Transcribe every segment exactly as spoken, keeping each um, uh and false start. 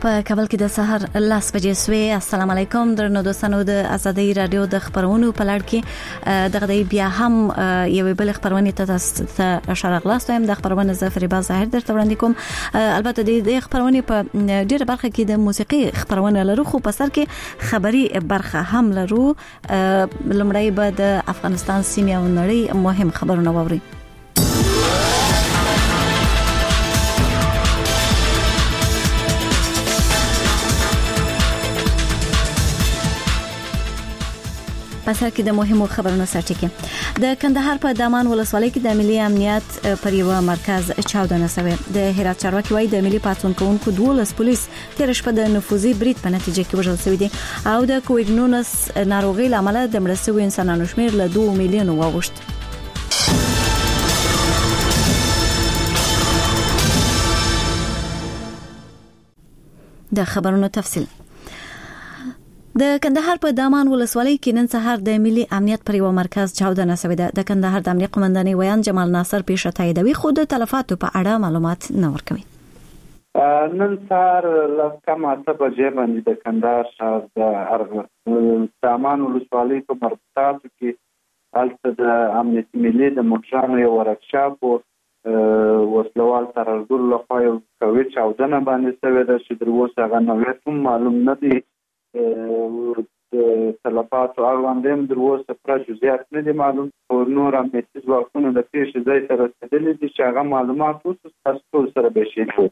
په کابل کې د سحر لاس بجې سوي. السلام علیکم درنو دوستانو، د ازادي رادیو د خبرونو په لړ کې دغه بیا هم یو بل خبرونه ته اشاره غلاستم. د خبرونه زفریبا ظاهر درته وړاندې کوم. البته د خبرونه په ډیره برخه کې د موسیقي خبرونه لرو، خو په سر کې خبري برخه هم لرو. لمړی به د افغانستان سیمه او نړۍ مهم خبرونه ووري. پسر کې د مهمو خبرونو سرچینه د کندهار په دامان ولسوالۍ کې د ملي امنیت پر یو مرکز چاودنه شوه. د هرات چارواکي وايي د ملي پاتون کوونکو دولس پولیس تیر شپه د نفوذي برید په نتیجه کې وژل شوی دي او د کووډ نولس ناروغي لامل د مړ شویو انسانانو شمېر له دوه میلیونو واوښت. د خبرونو تفصیل. د کندهار په دامان ولسوالۍ کې نن سهار د ملي امنیت پر یو مرکز چاودنه شوې ده. د کندهار د امنیت قومندانۍ ویان جمال ناصر پیښه تاییدوي، خو د تلفاتو په اړه معلومات نه ورکوي. نن سهار لاس کم اته بجې باندې د کندهار ښار د دامان ولسوالۍ په مرکزاتو کې هلته د امنیت ملي د موټرانو یو ورکشاپ وسلوال ترهګرو لخوا یو کوي چاودنه باندې شوې ده چې تر اوسه هغه نوعیت هم معلوم نه دی. د تلفاتو اړوند هم در اوسه پوره جزئیات نه دي معلوم. نور امنیتي ځواکونه د پیښې ځای ته رسېدلي دي چې هغه معلومات اوس ستاسو ټول سره به شریکوي.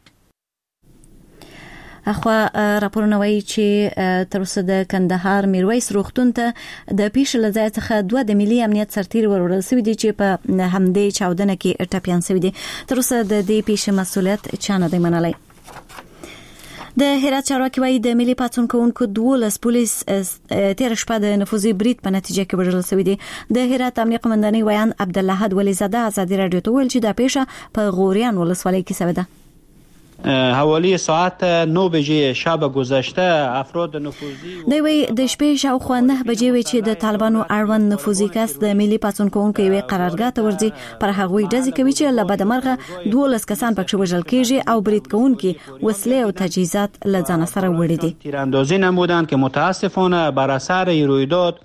اخوا راپورونه وايي چې تر اوسه د کندهار میرویس روغتون ته د پیښې له ځای څخه دوه د ملي امنیت سرتیر ورول شوی دي چې په همدې چاودنه کې ټپیان شوی دي. تر اوسه د دې پیښې مسؤلیت چا نه دی منلی. د هرات چارواکي وايي د ملي پاتون کوونکو دولس پولیس تیر شپه د نفوذي برید په نتیجه کې وژل شوی دي. د هرات امنیت قومندانۍ ویان عبدالله ولیزاده ازادي رادیو ته ویل چې دا پیښه په غوریان ولسوالۍ کې شوې ده. حوالی ساعت نه بجې شب گذشته افراد نفوذی د وی د شپې شاوخوا نه بجې وی چې د طالبانو اړوند نفوذي کس د ملي پاتون کوونکو یو قرارګاه ته ورځي پر هغوی ډزې کوي چې له بدمرغه دولس کسان پکې وژل کیږي او برید کوونکي وسلې او تجهیزات له ځان سره وړي دي. تیراندازی نمودند که متاسفانه بر اثر رویداد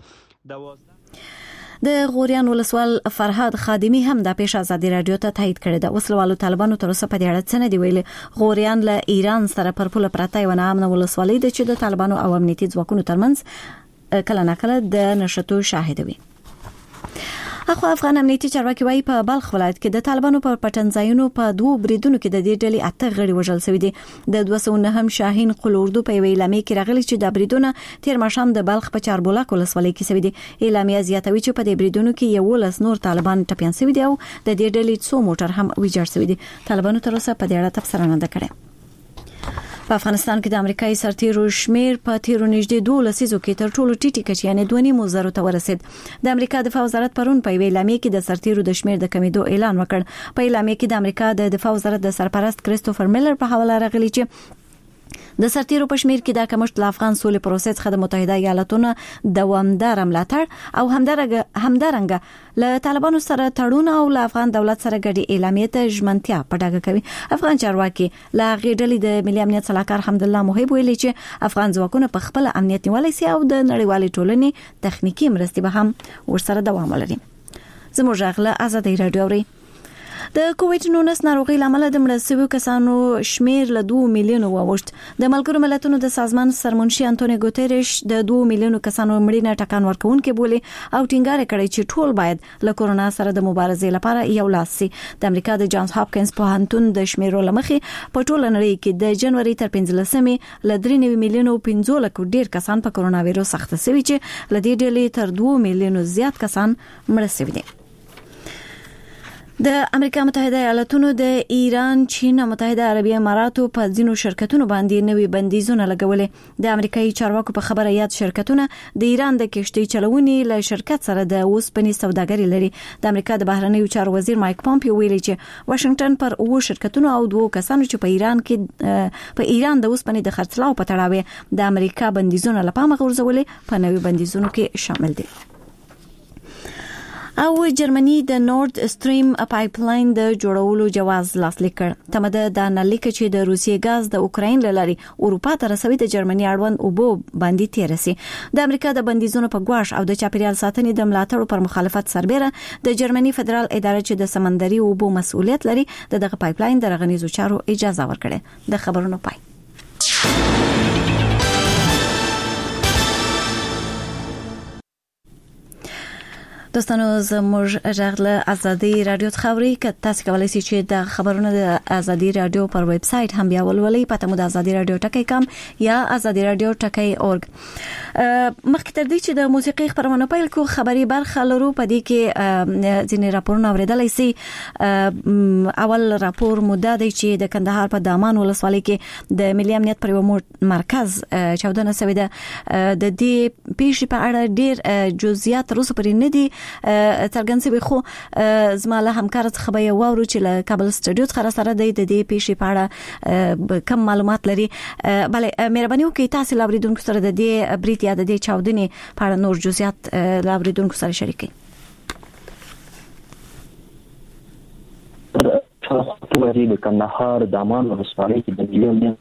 د غوریان ولسوال فرهاد خادمی هم د پیښه ازادي رادیو ته تایید کړی ده. وسلوالو طالبانو تر اوسه په دې اړه څه نه دی ویلي. غوریان له ایران سره پر پوله پرته یو نامنه ولسوالۍ ده چې د طالبانو او امنیتي ځواکونو ترمنځ کله ناکله د نشټو شاهد وي. اخو افغان امنیتي چارواکي وايي په بلخ ولایت کې د طالبانو پر پټنځایونو په دوه بریدونو کې د دې ډلې اته غړي وژل شوي دي. د دوه سوه نه هم شاهین قلوردو په ویلامې کې راغلي چې د بریدونو تیر ماښام د بلخ په چاربولاک ولسوالۍ کې شوي دي. اعلامیه زیاتوي چې په دې بریدونو کې یو لس نور طالبان ټپیان شوي دي او د دې ډلې څو موټر هم ویجاړ شوي دي. طالبانو تر اوسه په دې اړه تبصره نه ده کړې. په افغانستان کې د امریکایي سرتیرو شمیر په تیرو نږدې دوه لسیزو کې تر ټولو ټیټی کچې یعنی دوه نیم زره ته ورسید. د امریکا دفاع وزارت پرون په اعلامیه کې د سرتیرو د شمیر د کمیدو اعلان وکړ. په اعلامیه کې د امریکا د دفاع وزارت د سرپرست کریستوفر میلر په حواله راغلی چې د سرتیرو په شمیر کې د کمښت له افغان سولې پروسې څخه د متحده ایالاتونو دوامدار ملاتړ او همدارنګه همدارنګه له طالبانو سره تړون او له افغان دولت سره ګډي اعلامیه ته ژمنتیا په ډاګه کوي. افغان چارواکي له غېډلې د ملي امنیت صلاحکار حمدالله محب ویلي چې افغان ځواکونه په خپل امنیت نیولای سي او د نړیوالې ټولنې تخنیکی مرستې به هم ورسره دوام ولري. زموږ غله ازادي رادیو اوري. د کووډ نولس ناروغي لامل د مړ شویو کسانو شمیر له دوه میلیونو واوښت. د ملګرو ملتونو د سازمان سرمنشي انټونیو ګوتریش د دوه میلیونو کسانو مړینه ټکان ورکوونکې بولي او ټینګار کړی چې ټول باید له کورونا سره د مبارزې لپاره یو لاس سي. د امریکا د جانز هاپکینز پوهنتون د شمیرو لمخې په ټوله نړۍ کې د جنوري تر پنځلسمې له درې میلیونو پنځه لکه ډیر کسان په کورونا وایروس اخته شوي چې له دې ډلې تر دوه میلیونو زیات کسان مړ شوي دي. د امریکا متحده ایالاتونو د ایران، چین او متحده عربی اماراتو په ځینو شرکتونو باندې نوې بندیزونه لګولې. د امریکایي چارواکو په خبره یاد شرکتونه د ایران د کشتۍ چلونې له شرکت سره د اوسپنې سوداګري لري. د امریکا د بهرنیو چارو وزیر مایک پامپیو ویلي چې واشنگټن پر اوو شرکتونو او دوه کسانو چې په ایران کې په ایران د اوسپنې د خرڅلاو په تړاو د امریکا بندیزونه لپاره غورځولې په نوې بندیزونو کې شامل دي. او جرمني د نورد استریم پایپلاین د جوړولو جواز لاسلیک کړ. تمده د نلیک چې د روسیې غاز د اوکراین لاري اروپا ته رسوي د جرمني اړوند اوبو باندې تیرسي. د امریکا د بندیزونو په ګواښ او د چاپیریال ساتنې د ملاتړ پر مخالفت سربېره د جرمني فدرال اداره چې د سمندري اوبو مسؤلیت لري دغه پایپلاین د رغنیزو چارو اجازه ورکړه. د خبرونو پای. دوستانو زموږ ژغله ازادي رادیو خبري که تاسو کولای شئ چې د خبرونو د ازادي رادیو پر ویب سټ هم بیا ولولئ. پته مو د ازادي رادیو ټکی کم یا ازادي رادیو ټکی اورګ. مخکې تر دې چې د موسیقي خبرونه پیل کو خبري برخه لرو په دې کې ځینې راپورونه اوریدلای شي. اول راپور مده دی چې د کندهار په دامان ولسوالۍ کې د ملي امنیت پر یو مرکز چاودنه شوې ده. د دې پیښې په اړه ډېر جزئیات روسو پرې نه دي څرګند شوی، خو زما له همکار څخه به یو وورو چې له کابل سټوډیو څخه سره د دې پیښې په اړه کم معلومات لري. بله مهرباني وکړئ تاسو له اوریدونکو سره د دې بریټ یا د دې چاودنې په اړه نور جزئیات له اوریدونکو سره شریک کړئ. تاسو ورته د کندهار دامان ولسوالۍ کې د ملي امنیت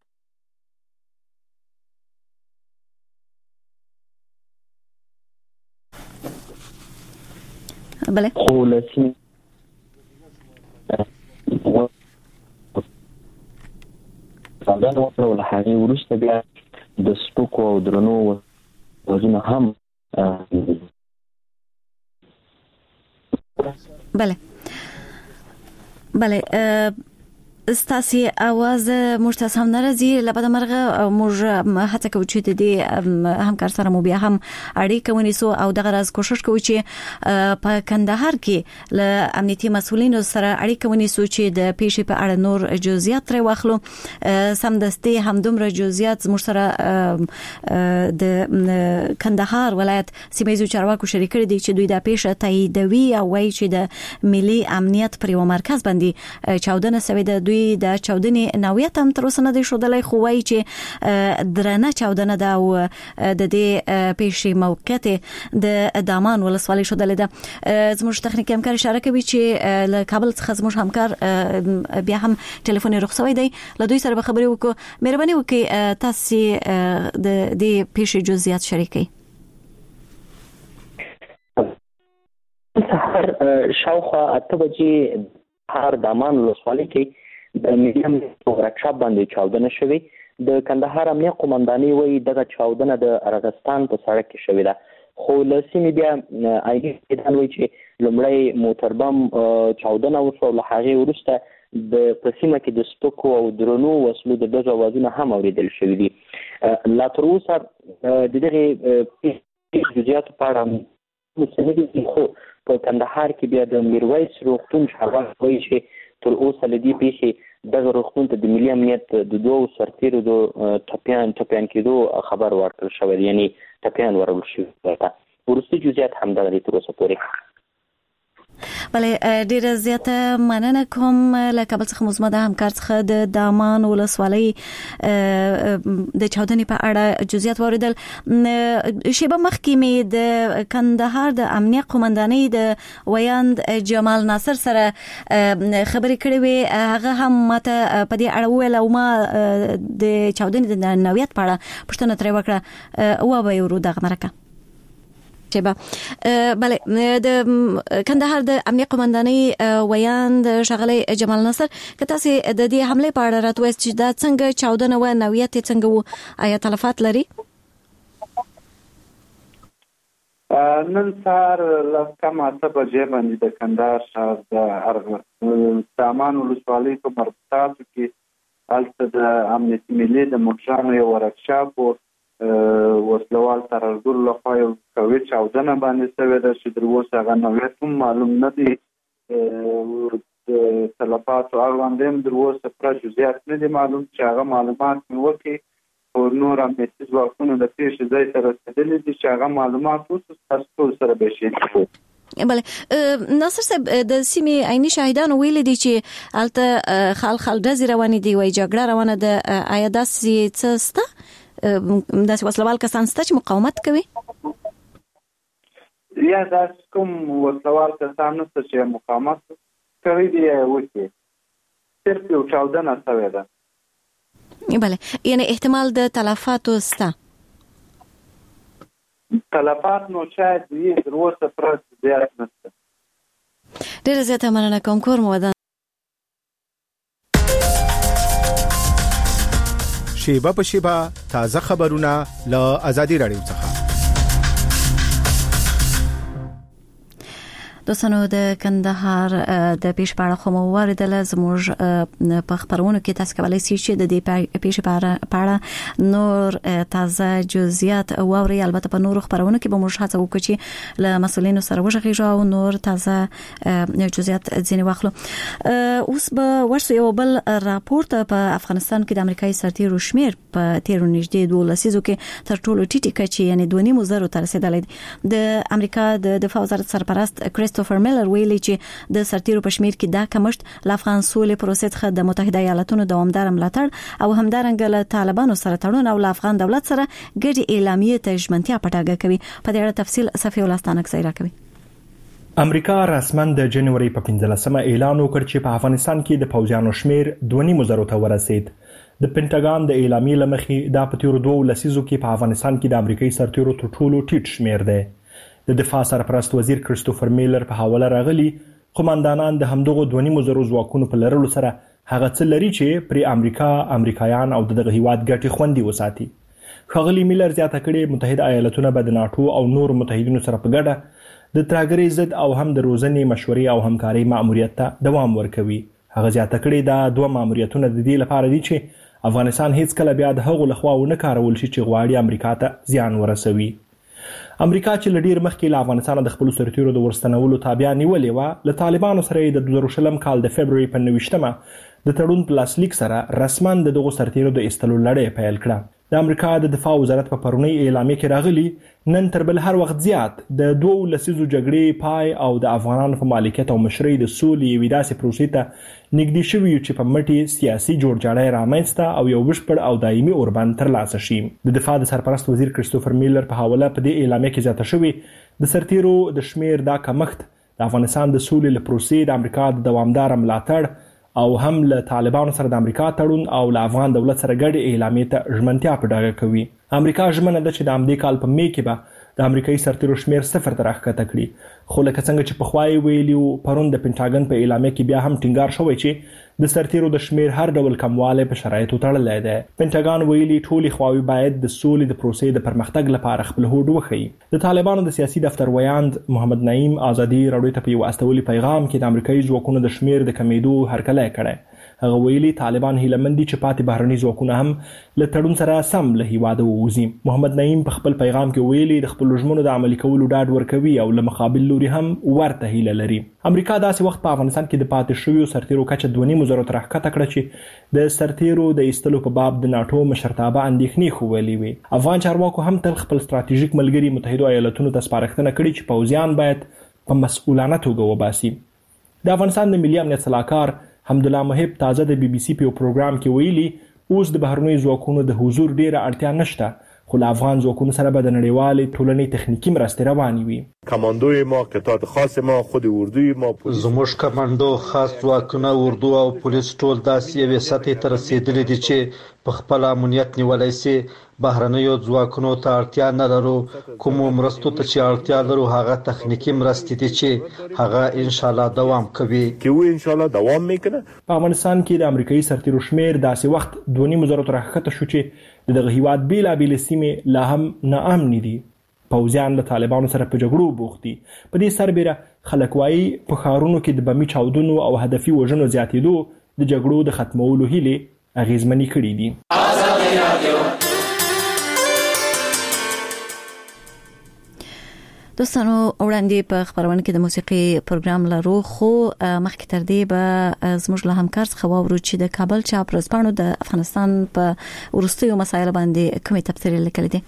بله خولسی څنګه نو په لحاظي ورسته بیا د سپوکو او درنو وزن هم بله بله ستاسي आवाज مرتضی هم ناراضي لپاره مرغه موږ هڅه کوو چې د همکار سره مو بیا هم اړیکه ونیسو او دغه راز کوشش کوو چې په کندهار کې له امنیتي مسؤلینو سره اړیکه ونیسو چې د پیښې په اړه نور جزئیات ترې واخلو. سمدستي همدومره جزئیات موږ سره د کندهار ولایت سیمایي چارواکو شریک کړي دي چې دوی د پیښه تاییدوي او وایي چې د ملي امنیت پر یو مرکز باندې چاودنه شوې ده. دوی د چاودنې نوعیت هم تر اوسه نه دی ښودلی، خو وایي چې درنه چاودنه ده او د دې پیښې موقعیت د دامان ولسوالۍ ښودلې ده. زموږ تخنیکي همکار اشاره کوي چې له کابل څخه زموږ همکار بیا هم ټلیفون یې رخصوی دی، له دوی سره به خبرې وکړو. مهرباني وکړئ تاسو د دې پیښې جزئیات شریک کړئ. سهار شاوخوا اته بجې هر دامان ولسوالۍ کې د ملي امنیت ورکشاپ باندې چاودنه شوې. د کندهار امنیه قومندانۍ وایي دغه چاودنه د ارغستان په سړک کې شوې ده، خو له سیمې بیا آیډي ادان وایي چې لومړی موټر بم چاودنه وشوه او له هغې وروسته د په سیمه کې د سپکو او درنو وسلو د ډزو اوازونه هم اورېدل شوي دي. لا تر اوسه د دغې جزئیاتو په اړه مستندي، خو په کندهار کې بیا د میرویس روغتون چارواکي وایي چې تر اوسه له دې پیښې دغه روغتون ته د ملي امنیت د دوو سرتیرو د ټپیان ټپیان کېدو خبر ورکړل شوی دی، یعنې ټپیان ورول شوي ورته. وروستي جزئیات همدغه دي تر اوسه پورې. بله ډیره زیاته مننه کوم له کابل څخه مو زما د همکار څخه د دامان ولسوالۍ د چاودنې په اړه جزئیات واوریدل. شیبه مخکې مې د کندهار د امنیه قومندانۍ د ویاند جمال ناصر سره خبرې کړې وې، هغه هم ماته په دې اړه وویل او ما د چاودنې د نوعیت په اړه پوښتنه ترې وکړه. وبه یې ورو دغه مرکه شبه. بله د کندهار د امنیه قومندانۍ ویاند ښاغلی جمال ناصر، که تاسو د دې حمله په اړه راته وایاست چې دا څنګه چاودنه و، نوعیت یې څنګه و، آیا تلفات لري؟ نن سهار له کم اته بجې باندې د کندهار ښار د دامان ولسوالۍ په مربوطاتو کې هلته د امنیتي ملي د موټرانو یو ورکشاپ و وسلوال ترهګرو لخوا یو قوي چاودنه باندې شوې ده چې تر اوسه هغه نوعیت هم معلوم نه دی. د تلفاتو اړوند هم تر اوسه پوره جزئیات نه دي معلوم، چې هغه معلومات مې وکړي او نور امنیتي ځواکونه د پیښې ځای ته رسېدلي دي چې هغه معلومات اوس ستاسو ټول سره به شریک کړو. بله ناصر صاحب، د سیمې عیني شاهدانو ویلي دي چې هلته خال خال ډزې روانې دي، وایي جګړه روانه ده. آیا داسې څه شته؟ داسې وسلوال کسان شته چې مقاومت کوي؟ یا داسې کوم وسلوال کسان نشته چې مقاومت کړی دی وکړي، صرف یو چاودنه شوې ده. بله، یعنی احتمال د تلفاتو شته؟ تلفات نو شاید یې تر اوسه پرته زیات نشته. ډېره زیاته مننه کوم. کور مو ودان. شیبه په شیبه تازه خبرونه له آزادي رادیو څخه. دوستانو، د کندهار د پیښ په اړه خو مو واردله، زموږ په خبرونو کې تاسو کولی شئ چې د دې پیښ په اړه نور تازه جزئیات واورئ. البته په نورو خبرونو کې به موږ هڅه وکړو چې له مسؤلینو سره وغږیږو او نور تازه جزئیات ځینې واخلو. اوس به ورسو یو بل راپور ته. په افغانستان کې د امریکایي سرتیرو شمیر په تیرو نږدې دوه لسیزو کې تر ټولو ټیټه کچه یعنی دوه نیم زرو ته رسیدلې. د امریکا د دفاع وزارت سرپرست کریستوفر میلر ویلي چې د سرتیرو په شمیر کې دا کمښت له افغان سولې پروسې څخه د متحده ایالاتونو دوامدار ملاتړ او همدارنګه له طالبانو سره تړون او له افغان دولت سره ګډې اعلامیې ته ژمنتیا پټاګه کوي. په دې اړه تفصیل صفی ولستانک سیرا کوي. امریکا رسماً د جنوري په پنځلسمه اعلان وکړ چې په افغانستان کې د پوځیانو شمیر دوه نیم زرو ته ورسید. د پینټاګان د اعلامیې لمخې دا په تیرو دوه لسیزو کې په افغانستان کې د امریکایي سرتیرو تر ټولو ټیټ شمیر دی. د دفاع سرپرست وزیر کریستوفر میلر په حواله راغلی قوماندانان د همدغو دوه نیم زرو ځواکونو په لرلو سره هغه څه لري چې پرې امریکا، امریکایان او دغه هیواد ګټې خوندي وساتي. ښاغلي میلر زیاته کړې متحده ایالاتونه به د ناټو او نور متحدینو سره په ګډه د ترهګرۍ ضد او هم د روزنې، مشورې او همکارۍ مأموریت ته دوام ورکوي. هغه زیاته کړې دا دوه مأموریتونه د دې لپاره دي چې افغانستان هیڅ کله بیا د هغو لخوا ونه کارول شي چې غواړي امریکا ته زیان ورسوي. امریکا چې لډیر مخکې له افغانستان د خپل سرتیرو د ورستنولو تابع نیولې و، له طالبانو سره د دوه زره شلم کال د فبرवरी په نویشتمه د تړون په لاسلیک سره رسما د دغو سرتیرو د ایستلو لړۍ پیل کړه. د امریکا د دفاع وزارت په پرونی اعلامیه کې راغلی نن تر بل هر وخت زیات د دوه لسیزو جګړې پای او د افغانانو په مالکیت او مشرۍ د سولې یوې داسې پروسې ته نږدې شوي چې په مټې سیاسي جوړجاړی رامنځته او یو بشپړ او دایمي اوربند ترلاسه شي. د دفاع د سرپرست وزیر کریستوفر میلر په حواله په دې اعلامیه کې زیاته شوې د سرتیرو د شمیر دا کمښت د افغانستان د سولې له پروسې د امریکا د دوامدار ملاتړ او هم له طالبانو سره د امریکا تړون او له افغان دولت سره ګډې اعلامیې ته ژمنتیا په ډاګه کوي. امریکا ژمنه ده چې د همدې کال په می کې به د امریکایي سرتیرو شمیر صفر ته راښکته کړي. خو لکه څنګه چې پخوا یې ویلي وو، پرون د پینټاګن په اعلامیه کې بیا هم ټینګار شوی چې د سرتیرو د شمیر هر ډول کموالی په شرایطو تړلی دی. پینټاګن ویلي ټولې خواوې باید د سولې د پروسې د پرمختګ لپاره خپل هوډ وښیي. د طالبانو د سیاسي دفتر ویاند محمد نعیم آزادي راډیو ته په یو استولي پیغام کې د امریکایي ځواکونو د شمیر د کمیدو هرکلی کړی. هغه ویلي طالبان هیله مند دي چې پاتې بهرني ځواکونه هم له تړون سره سم له هیواده ووځي. محمد نعیم په خپل پیغام کې ویلي د خپلو ژمنو د عملي کولو ډاډ ورکوي او له مقابل لوري هم ورته هیله لري. امریکا داسې وخت په افغانستان کې د پاتې شویو سرتیرو کچه دوه نیم زرو ته راښکته کړه چې د سرتیرو د ایستلو په باب د ناټو مشرتابه اندېښنې ښودلې وې. افغان چارواکو هم تل خپل ستراتیژیک ملګري متحدو ایالاتونو ته سپارښتنه کړې چې پوځیان باید په مسؤلانه توګه وباسي. د افغانستان د ملي امنیت سلاکار حمدالله محب تازه د بي بي سي په یو پروګرام کې ویلي اوس د بهرنیو ځواکونو د حضور ډیره اړتیا نشته، خو له افغان ځواکونو سره به د نړیوالې ټولنې تخنیکی مرستې روانې وي. کماندوی ما، قطاع خاص ما، خود اردوی ما، زموږ کماندو، خاص ځواکونه، اردو او پولیس ټول داسې یوې سطحې ته رسېدلي دي چې په خپل امنیت نیولی سي. بهرنیو ځواکونو ته اړتیا نه لرو. کومو مرستو ته چې اړتیا لرو هغه تخنیکی مرستې دي چې هغه ان شاء الله دوام کوي چې و ان شاء الله دوام میکنه. په افغانستان کې د امریکایي سرتیرو شمیر داسې وخت دوه نیم زرو ته راښکته شو چې دغه هیواد بیلابېلې سیمې لا هم ناامنې دي. پوځیان له طالبانو سره په جګړو بوخت دي. په دې سربېره خلک وایي په ښارونو کې د بمي چاودنو او هدفي وژنو زیاتېدو د جګړو د ختمولو هیلې اغېزمنې کړي دي. دوستانو، وړاندې په خبرونه کې د موسیقي پروګرام لرو، خو مخکې تر دې به زموږ له همکار څخه واورو چې د کابل چاپ ورځپاڼو د افغانستان په وروستیو مسایلو باندې کومې تبصرې لیکلې دي.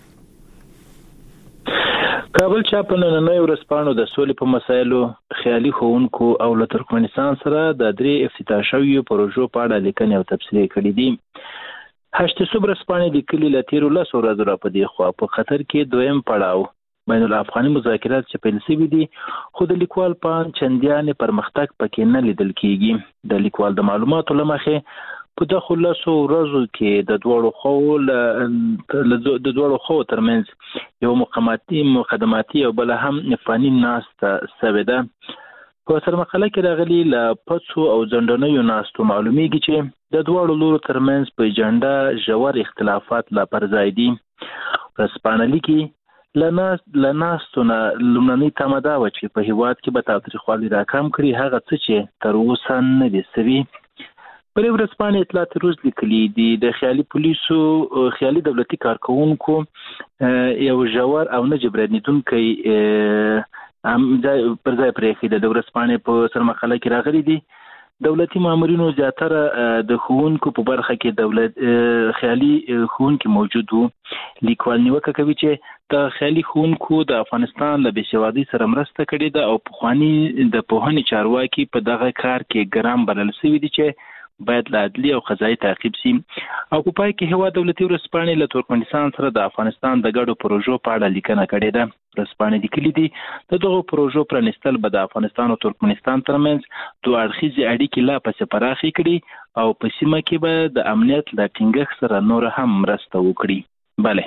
کابل چاپ نننۍ ورځپاڼو د سولې په مسایلو خیالي ښوونکو او له ترکمنستان سره د درې افتتاح شویو پروژو په اړه لیکنې او تبصرې کړې دي. هشت صبح ورځپاڼې لیکلي له تیرو لسو ورځو راپدې خوا په قطر کې دویم پړاو بین الافغاني مذاکرات چې پیل شوي دي خو د لیکوال په چندیانې پرمختګ پکې نه لیدل کیږي. د لیکوال د معلوماتو له مخې په دغه لسو ورځو کې د دواړو خو د دواړو خو ترمنځ یو مقاماتي مقدماتي او بل هم فني ناسته شوې ده. په سرمقاله کې راغلي له پڅو او ځنډنیو ناستو معلومیږي چې د دواړو لورو ترمنځ په ایجنډا ژور اختلافات لا پر ځای دي. ورځپاڼه لیکي له ناستو نه لومړنۍ تمه دا وه چې په هېواد کې به تاوتریخوالي راکم کړي هغه څه چې تر اوسه نه دي شوي. پر ورځپاڼې اطلاعات روز لیکلي دي د خیالي پولیسو خیالي دولتي کارکونکو یو ژور او نه جبرانیدونکی هم پر ځای پرېښی ده. د ورځپاڼې په سرمقاله کې راغلي دي دولتي مامورینو زیاتره د ښوونکو په برخه کې دولت خیالي ښوونکي موجود وو. لیکوال نیوکه کوي چې د خیالي ښوونکو د افغانستان له بېسوادۍ سره مرسته کړې ده او پخواني د پوهنې چارواکي په دغه کار کې ګرام بلل شوي دي چې باید له عدلي او قضایي تعقیب شي. او په پای کې هېواد دولتي ورځپاڼې له ترکمنستان سره د افغانستان د ګډو پروژو په اړه لیکنه کړې ده. ورځپاڼې لیکلي دي د دغو پروژو پرانیستل به د افغانستان او ترکمنستان ترمنځ دوه اړخیزې اړیکې لا پسې پراخې کړي او په سیمه کې به د امنیت له ټینګښت سره نور هم مرسته وکړي. بله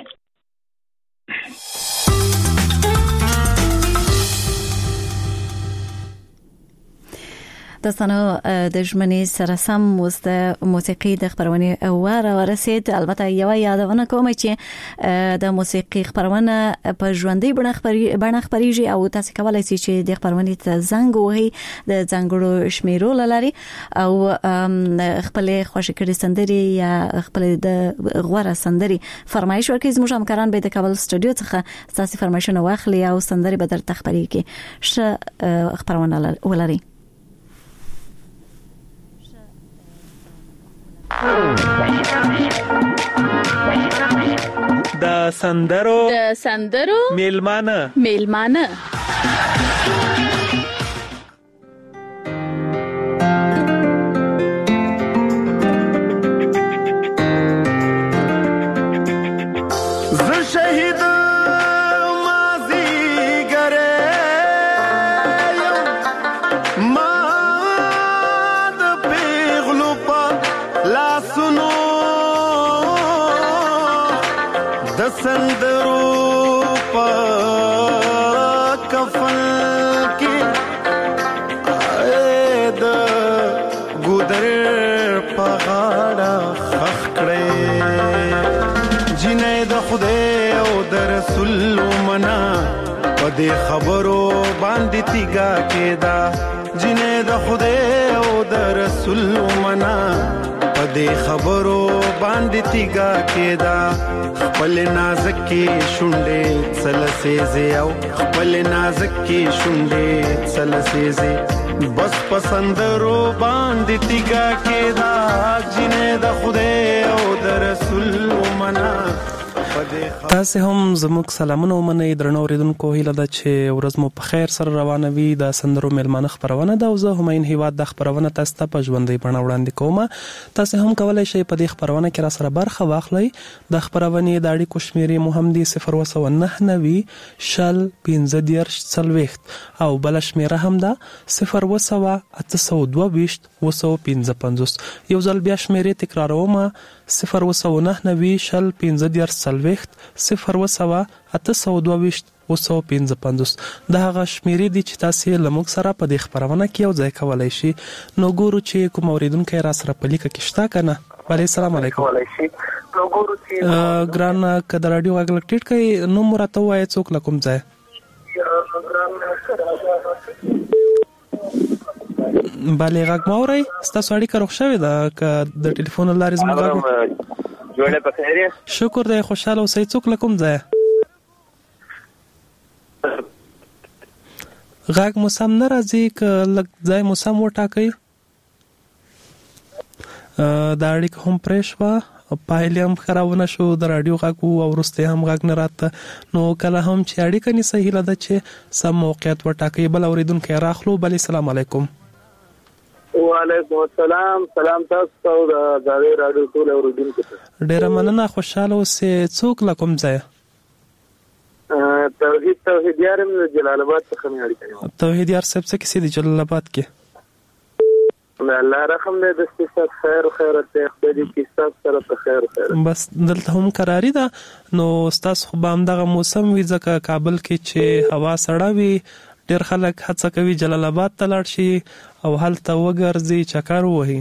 داستانو د ژمنې سره سم اوس د موسیقي د خبرونې واره ورسید. البته یو یادونه کوم چې د موسیقي خبرونه په ژوندۍ بڼه خبريږي او تاسو کولای شئ چې د خبرونې ته زنګ وهئ د ځانګړو شمیرو لري او خپل خوښ کړي سندري یا خپل د غوړه سندري فرمایش ورکړئ. زموږ همکاران به د کابل سټوډیو څخه تاسو فرمایشونه واخلي او سندري به در تخبري کې ش خبرونه ولري. د سندرو د سندرو میلمانه میلمانه د خبرو باندې تیګه کېدا جنې د خدای او د رسول منا په دې خبرو باندې تیګه کېدا خپل نازک کې شونډې سلسېزي او خپل نازک کې شونډې سلسېزي بس پسندرو باندې تیګه کېدا جنې د خدای او د رسول منا. تاسو هم زموږ سلامونه ومنئ درنو اوریدونکو. هیله ده چې ورځ مو په خیر سره روانه وي. د سندرو میلمانه خبرونه ده او زه هماین هیواد د خبرونه تاسو ته په ژوندۍ بڼه وړاندې کوم. تاسو هم کولای شئ په دې خبرونه کې را سره برخه واخلئ. د خبرونې د اړیکو شمیرې مو هم دي صفر اووه سوه نهه نوي شل پنځه دېرش څلوېښت او بله شمیره هم ده صفر اووه سوه اته سوه دوه ویشت اووه سوه پنځه پنځوس. یو ځل بیا شمیرې تکراروم صفر اووه سوه نهه نوي شل پنځه دېرش څلوېښت صفر اووه سوه اته سوه دوه ویشت اووه سوه پنځه پنځوس. د هغه شمیرې دي چې تاسو یې له موږ سره په دې خبرونه کې یو ځای کولی شي. نو ګورو چې کوم اوریدونکی را سره په لیکه کې شته که نه. بله السلام علیکم. ګران که د راډیو غږ لږ ټیټ کړئ نوم مو راته ووایئ څوک له کوم ځای. بله غږ ما اورئ ستاسو اړیکه روغ شوې ده که د ټلیفون له لارې زموږ غږ جوړه په خیر یې؟ شکر دی خوشاله اوسئ. څوک له کوم ځای؟ غږ مو سم نه راځي که لږ ځای مو سم وټاکئ. دا اړیکه هم پرې شوه پایلې هم خرابونه شو د راډیو غږ وو او وروسته هم غږ نه راته. نو کله هم چې اړیکه نیسئ هیله ده چې سم موقعیت وټاکئ. بل اورېدونکی راخلو. بلې السلام علیکم. وعلیکم السلام. سلام تاسو ته او د راډیو ټول اوریدونکو ته. ډیره مننه خوشاله اوسئ. څوک له کوم ځای؟ توحید توحید یارم جلال آباد څخه مې اړیکه توحید یار صاحب څه کیسې دي جلال آباد کې؟ الله رحم دې د استاد خیر او خیر ته خدای دې کې استاد سره په خیر او خیر. بس دلته هم قراری ده نو استاد خو به همدغه موسم وي ځکه کابل کې چې هوا سړه وي ډېر خلک هڅه کوي جلال آباد ته لاړ شي او هلته وګرځي چکر ووهي.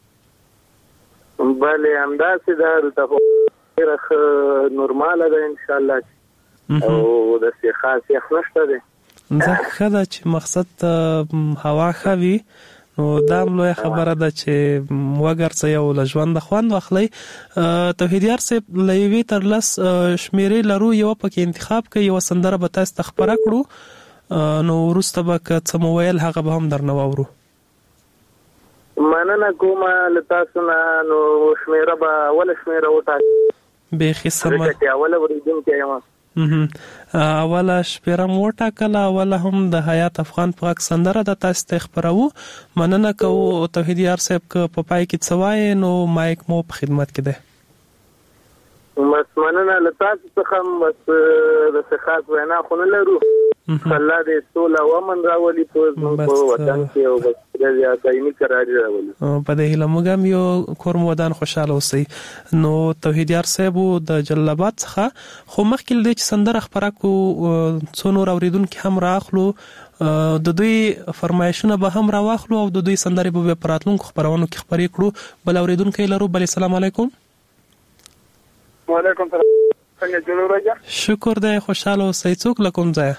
بله همداسې ده دلته خو ډېره ښه نورماله ده انشاءالله او داسې خاص یخ نشته دی. ځکه ښه ده چې مقصد هوا ښه وي نو دا هم لویه خبره ده چې وګرځئ او له ژونده خوند واخلئ. توحیدیار صاحب له یوې تر لس شمېرې لرو یوه پکې انتخاب کړئ یوه سندره به تاسو ته خپره کړو نو وروسته به که څه مو ویل هغه به هم درنه واورو. مننه کومه له تاسو نه نو شمېره به اوله شمېره وټاکئ. بیخي سمه ځکه چې اوله اورېدونکی یم. اوله شپېره مو وټاکله اوله هم د حیات افغان په غږ سندره ده تاسو ته خپروو. مننه کوو توحیدیار صاحب که په پای کې څه وایې نو مایک مو په خدمت کې دی. بس مننه له تاسو څخه بس داسې خاص وینا خو نه لرو. الله دې سوله او امن راولي په وطن کې او بس دایمي قراري راولي. په دې هیله موږ هم یو کور مو ودان خوشحاله اوسئ. نو توحیدیار صاحب د جلال آباد څخه خو مخکې له دې چې سندره خپره کړو څو نور اورېدونکي هم رااخلو د دوی فرمایشونه به هم راواخلو او د دوی سندرې به په راتلونکو خپرونو کې خپرې کړو. بل اورېدونکی لرو. بل السلام علیکم. وعلیکم السلام. څنګه جوړ راځه؟ شکر دی خوشحاله اوسئ. څوک له کوم ځایه؟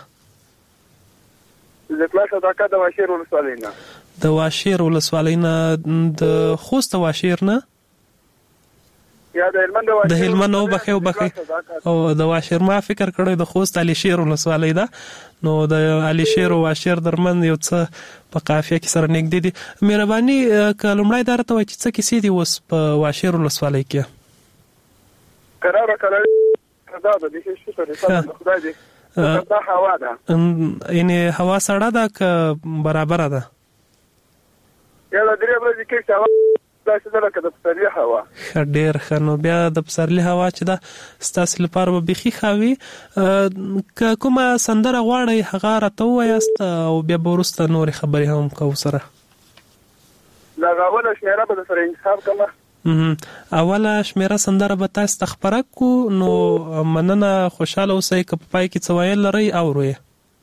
د کلاس صداقت د واشیر ولسوالۍ نه. د واشیر ولسوالۍ نه د خوست واشیر نه یا د هلمند واشیر د هلمند او بخې او بخې او د واشیر ما فکر کړی د خوست علي شیر ولسوالۍ ده نو د علي شیر او واشیر درمن یو څه په قافیه کې سره نږدې دي. مهرباني که لومړی دا راته وایي چې څه کیسې دي اوس په واشیر ولسوالۍ کې؟ قراره قراره دا د دې شکر دی خدای دې دا هوا ده یعنی هوا سړه ده که برابره ده؟ یا د درې ورځې کې هوا داسې ده لکه د پسرلي هوا. ښه ډېر ښه. نو بیا د پسرلي هوا چې ده ستاسې لپاره به بیخي ښه وي. که کومه سندره غواړئ هغه راته ووایاست او بیا به وروسته نورې خبرې هم کوو سره. د هغه اوله شمېره به درسره انتخاب کړمه. اوله شمېره سندره به تاسو ته خپره کړو نو مننه خوشحاله اوسئ. که په پای کې څه ویل لرئ اورو یې.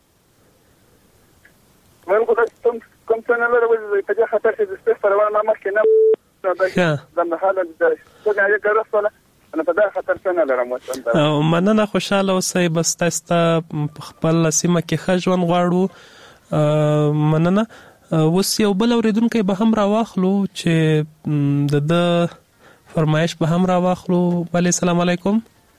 ویل خو داسې کوم څه نه لرم په دې خاطر چې د سپېس پروان ما مخکې نه زمدحاله څنګه یې ګرفتله نو په دې خاطر څه نه لرم. مننه خوشحاله اوسئ. بس تاسو ته په خپله سیمه کې ښه ژوند غواړو. مننه. اوس یو بل اورېدونکی به هم راواخلو چې د ده فرمایش به هم راواخلو. بله السلام علیکم.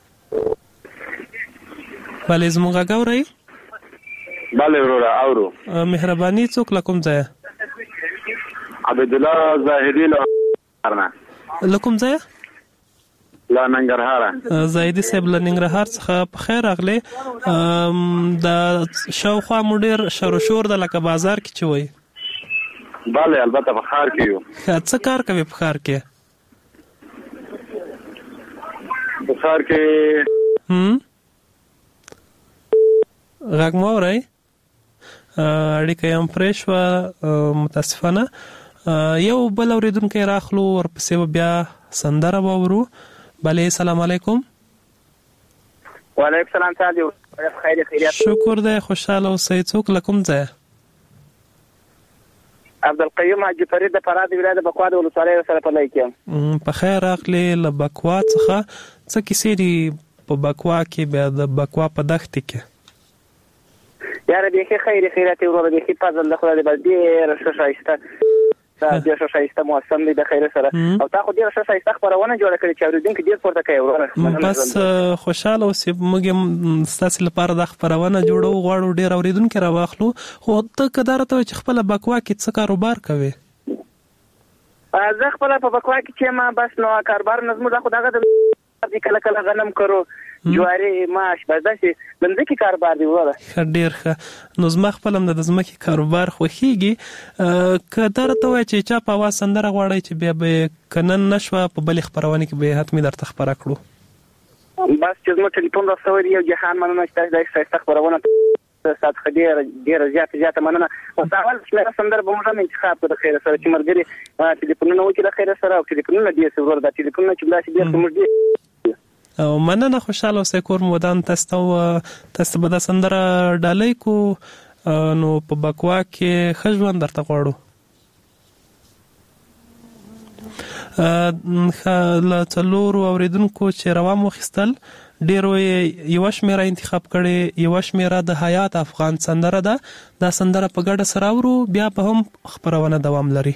بله زموږ غږ اورئ؟ بله وروره اورو. مهرباني څوک له کوم ځایه؟ عبدالله زاهدي له ننګرهار. له کوم ځایه؟ له ننګرهاره. زاهدي صاحب له ننګرهار څخه په خیر راغلی. د شاوخوا مو ډېر شر و شور ده لکه بازار کې چې وایي. بله البته په ښار کې یو. څه کار کوي په ښار کې؟ په ښار کې غږ مو اورئ؟ اړیکه یې هم پرې شوه متاسفانه. یو بل اورېدونکی راخلو ورپسې به بیا سندره واورو. بله السلام علیکم. وعلیکم السلام. څه دي؟ خیر خیریت. شکر دی خوشحاله اوسئ. څوک له کوم ځایه؟ عبدالقیوم حاجي فرید د فراه د ولایت د بکوا د ولسوالۍ سره په لای کې. په خیر راغلې له بکوا څخه. څه کیسې دي په بکوا کې بیا د بکوا په دښتې کې؟ یاره بیخي خیر خیریت وروره بیخي فضل د خدای دی ډېر ښه ښایسته ډېر ښه ښایسته موسم دی د خیر سره او تا خو ډېر ښه ښایسته خپرونه جوړه کړې چې اورېدونکي ډېر پورته کوي وروره. بس خوشحاله اوسئ. موږ هم ستاسې لپاره دا خپرونه جوړو غواړو ډېر اورېدونکي راواخلو. خو ته که دا راته وایې چې خپله بکوا کې څه کاروبار کوې؟ زه خپله په بکوا کې چې یم بس نو کاروبار نه زموږ دا خو دغه د کله کله غنم کرو جواري ماش بس داسې د ځمکې کاروبار دی وروره. ښه ډېر ښه. نو زما خپل هم د ځمکې کاروبار خوښېږي. که دا راته وایه چې چا په اواز سندره غواړئ چې بیا به یې که نن نه شوه په بلې خپرونې کې به یې حتمي درته خپره کړو. بس چې زموږ ټلیفون راستوي یو جهان مننه چې تاسو د ښایسته خبرونه سات خدای ډیر زیات زیات مننه او اول شمېره سندره به موږ هم انتخاب کړو د خیر سره چې مرګري ټلیفونونه وکړي د خیر سره او ټلیفونونه دې سره د ټلیفونونه چې بلاسي ډیر موږ دې او مننه خوشاله اوسئ کور مودان تاسو تاسو به د سندره ډالۍ کو نو په بکوا کې خژوند درته غواړو لا څلورو اوریدونکو چې روان وخستل ډیرو یو شمیره انتخاب کړي یو شمیره د حیات افغان سندره ده دا سندره په ګډه سره ورو بیا په هم خبرونه دوام لري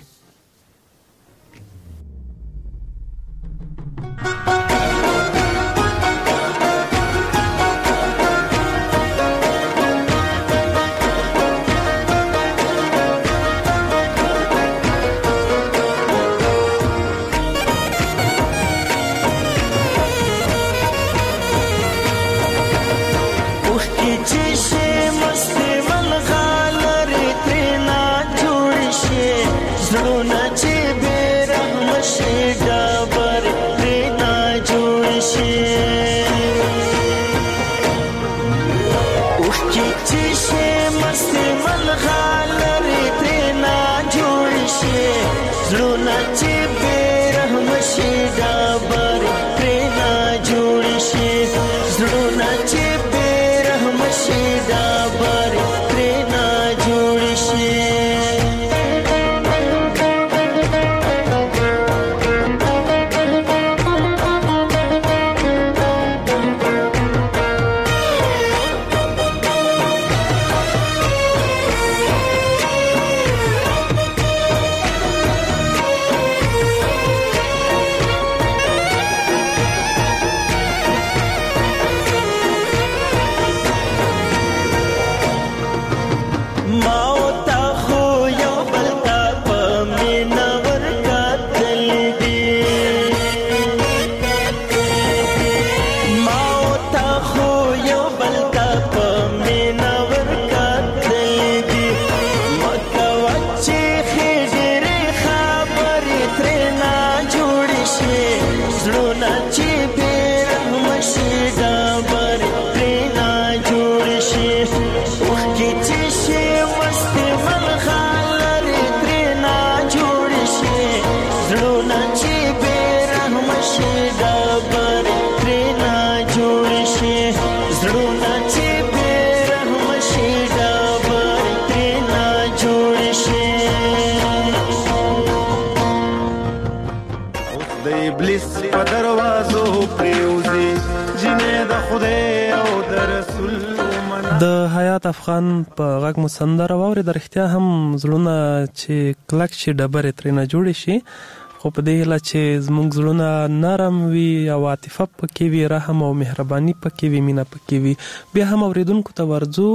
د حیات افغان په غږ مو سندره واوري د رښتیا هم زړونه چې کلک شي ډبرې ترې نه جوړې شي خو په دې هیله چې زموږ زړونه نرم وي او عاطفه پکې وي رحم او مهرباني پکې وي مینه پکې وي بیا هم اوریدونکو ته ورځو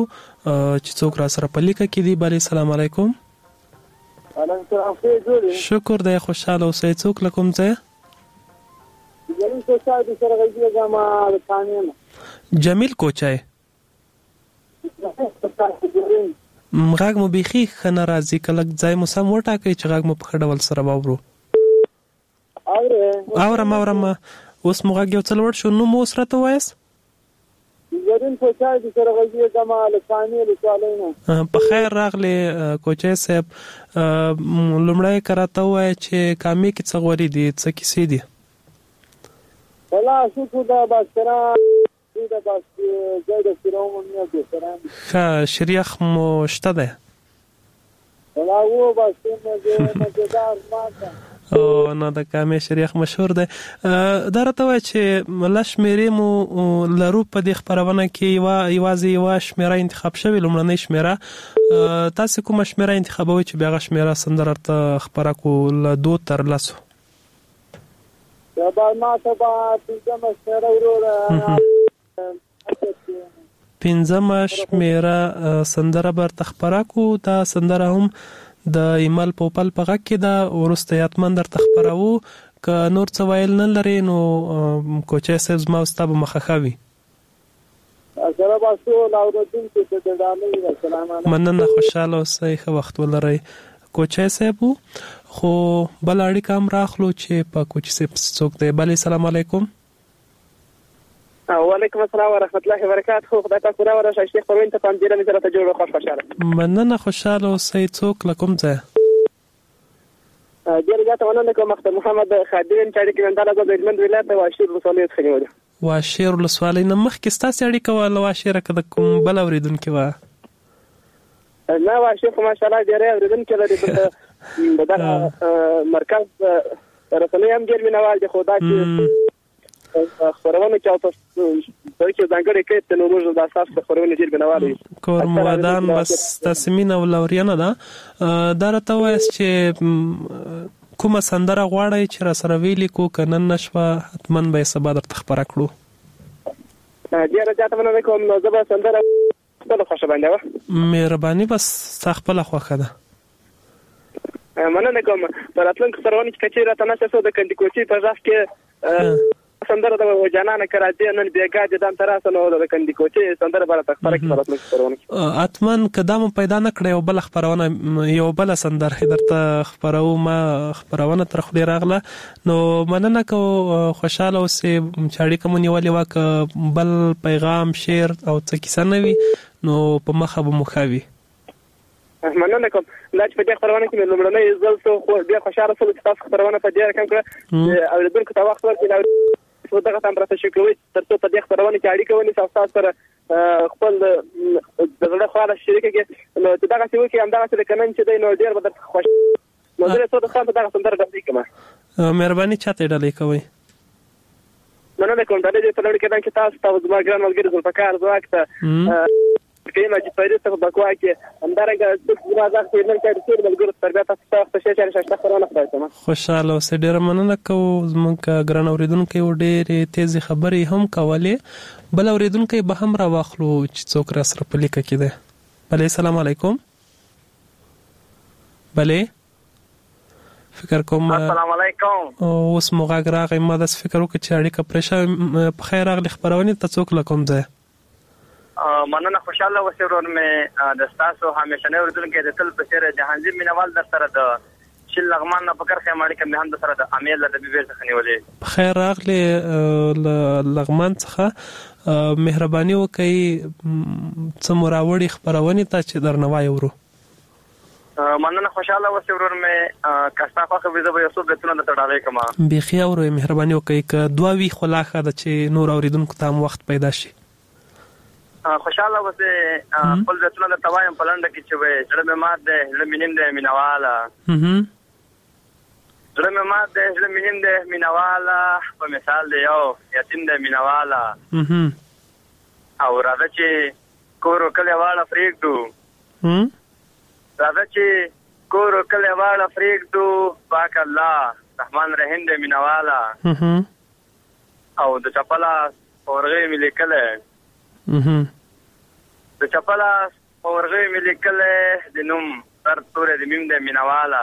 چې څوک را سره په لیکه کې دي بله سلام علیکم شکر دی خوشحاله اوسئ څوک له کوم ځایه جمیل کوچای غږ مو بیخي ښه نه راځي که لږ ځای مو سم وټاکئ چې غږ مو په ښه ډول سره واورو اورم اورم اوس مو غږ یو څه لوړ شو نوم اوس راته ووایاست په خیر راغلی کوچای صاحب لومړی که راته ووایه چې کامې کې څه غوري دي څه کیسې دي ښه شریخ مو شته دی او نو د کامې شریخ مشهور دی دا راته وایه چې لس شمېرې مو لرو په دې خپرونه کې یوازې یوه شمېره انتخاب شوې لومړنۍ شمېره تاسې کومه شمېره انتخابوئ چې بیا هغه شمېره سندره ته خپره کړو له دو تر لسو پنځمه شمېره سندره برته خپره کړو دا سندره هم د ایمل پوپل په غږ کې ده وروسته یاتمن درته خپروو که نور څه ویل نه لرې نو کوچای صاحب زما او ستا به مخه ښه وي مننه خوشحاله اوسئ ښه وخت ولرئ کوچای صاحب خو بله اړیکه هم راخلو چې په کوچي صاحب څوک دی بلې سلام علیکم وعلیکم السلام ورحمت الله وبرکاته. خدای تاسو را ورشه شیخ پروین ته پام دیره مې سره ته جوړ خوش خوشاله مننه. خوشاله اوسئ. څوک له کوم ځای؟ ډېر زیاته مننه کوم. مختار محمد خادم چې اړیکې ننداره د هلمند ولایت واشیر ولسوالۍ څخه نیولې. واشیر ولسوالۍ نه مخکې ستاسې اړیکه وه له واشیره که د کوم بل اورېدونکي وه؟ نه واشیر خو ماشاءالله ډېری اورېدونکي لري. د دغه مرکز رسنۍ هم ډېر مینهوال دي، خو دا چې خبرونه چې تاسو چې ځانګړي کې ته نو موږ د اساس خبرونه ډېر مینهوال دي. کور موادان بس تاسمین او لوريانه ده. دا راته وایي چې کومه سندره غواړئ چې را سره ویلي کو کنه نشوه حتما به سبا درته خبره کړو. ډېر زیاته مننه کوم. نو زه به سندره خپله خوښه باندې وه. مهرباني بس ستا خپله خوښه ده. مننه کوم. په راتلونکي خپرونه کې که چېرې راته نشته څو د کندیکوچي په غږ کې سندره د جانانه کراچي نن بیګا د دام تراسه نو د کندیکوچي سندره به راته خپره کړي په راتلونکي خپرونه کې. حتما که دا مو پیدا نه کړی یو بله خپرونه یو بله سندره درته خپروو ما خپرونه تر خولې راغله نو مننه کو. خوشحاله اوسې چې اړیکه مو نیولې وه. که بل پیغام شعر او څه کیسه نه وي نو په مخه به مو ښه وي. مننه کوم. دا چې په دې خبرونه کې مې لومړنی ځل څو خو ډېر خوشحاله شوم چې تاسو خبرونه په ډېر کم کړه چې اورېدونکو ته وخت ورکړي او دغه هم راته شکوي تر څو په دې خبرونه کې اړیکه ونیسي او تاسو سره خپل د زړه خواله شریکه کړي. نو چې دغسې وکړي همدغسې لکه نن چې دی نو ډېر به درته خوښ نو زه څو د خان په دغه سندره ډالۍ کوم. مهرباني چاته یې ډالۍ کوئ؟ مننه کوم. ډالۍ دې په لړ کې ده چې تاسو ته زما ګران ملګري ذوالفقار ځواک ته کیما چې پیدا څه په کوه کې همدارنګه د بازار په نن کې ډېر ملګرو تربیت تاسو ته څه شي چې خبرونه خبرته خوشاله اوسئ. ډېر مننه کوم. زموږ ګران اوریدونکو ډېرې تیزی خبرې هم کولې. بل اوریدونکو به هم را واخلو چې څوک را سره په لیکه کې ده. بله السلام علیکم. بله فکر کوم السلام علیکم. اوس مو غږ راغی. ما داسې فکر وکړ چې اړیکه پرې شوې. په خیر راغلې خپرونې ته. څوک له کوم ځای؟ مننه. خوشاله اوسئ ورور مې د ستاسو همیشنی اورېدونکی د تل په څېر جهانګیر مینهوال در سره د شل لغمان نه په کرښه یم اړیکه مې هم در سره د امیل له ډبې څخه نیولې. په خیر راغلې له لغمان څخه. مهرباني وکئ څه مو راوړي خپرونې ته چې درنه وایورو. مننه. خوشاله اوسئ ورور مې. که ستا خوښه وي زه به یو څو بیتونه درته ډالۍ کوم. بیخي اورئ. مهرباني وکئ. که دوه وي خو لا ښه ده چې نور اورېدونکو ته هم وخت پیدا شي. خوشاله اوسئ. خپل بیتونه درته وایم په لنډه کې چې وایي زړه مې مات دی زړه مې نیم دی مینهواله. زړه مې مات دی زړه مې نیم دی مینهواله په مثال دی یو یتیم دی مینهواله. او راځه چې کور و کلی واړه پرېږدو. راځه چې کور و کلی واړه پرېږدو پاک الله رحمان رحیم دی مینهواله. او د چپله په ورغوي مې لیکلی د چپله په ورغوي مې لیکلی د نوم سر توری د میم دی مینهواله.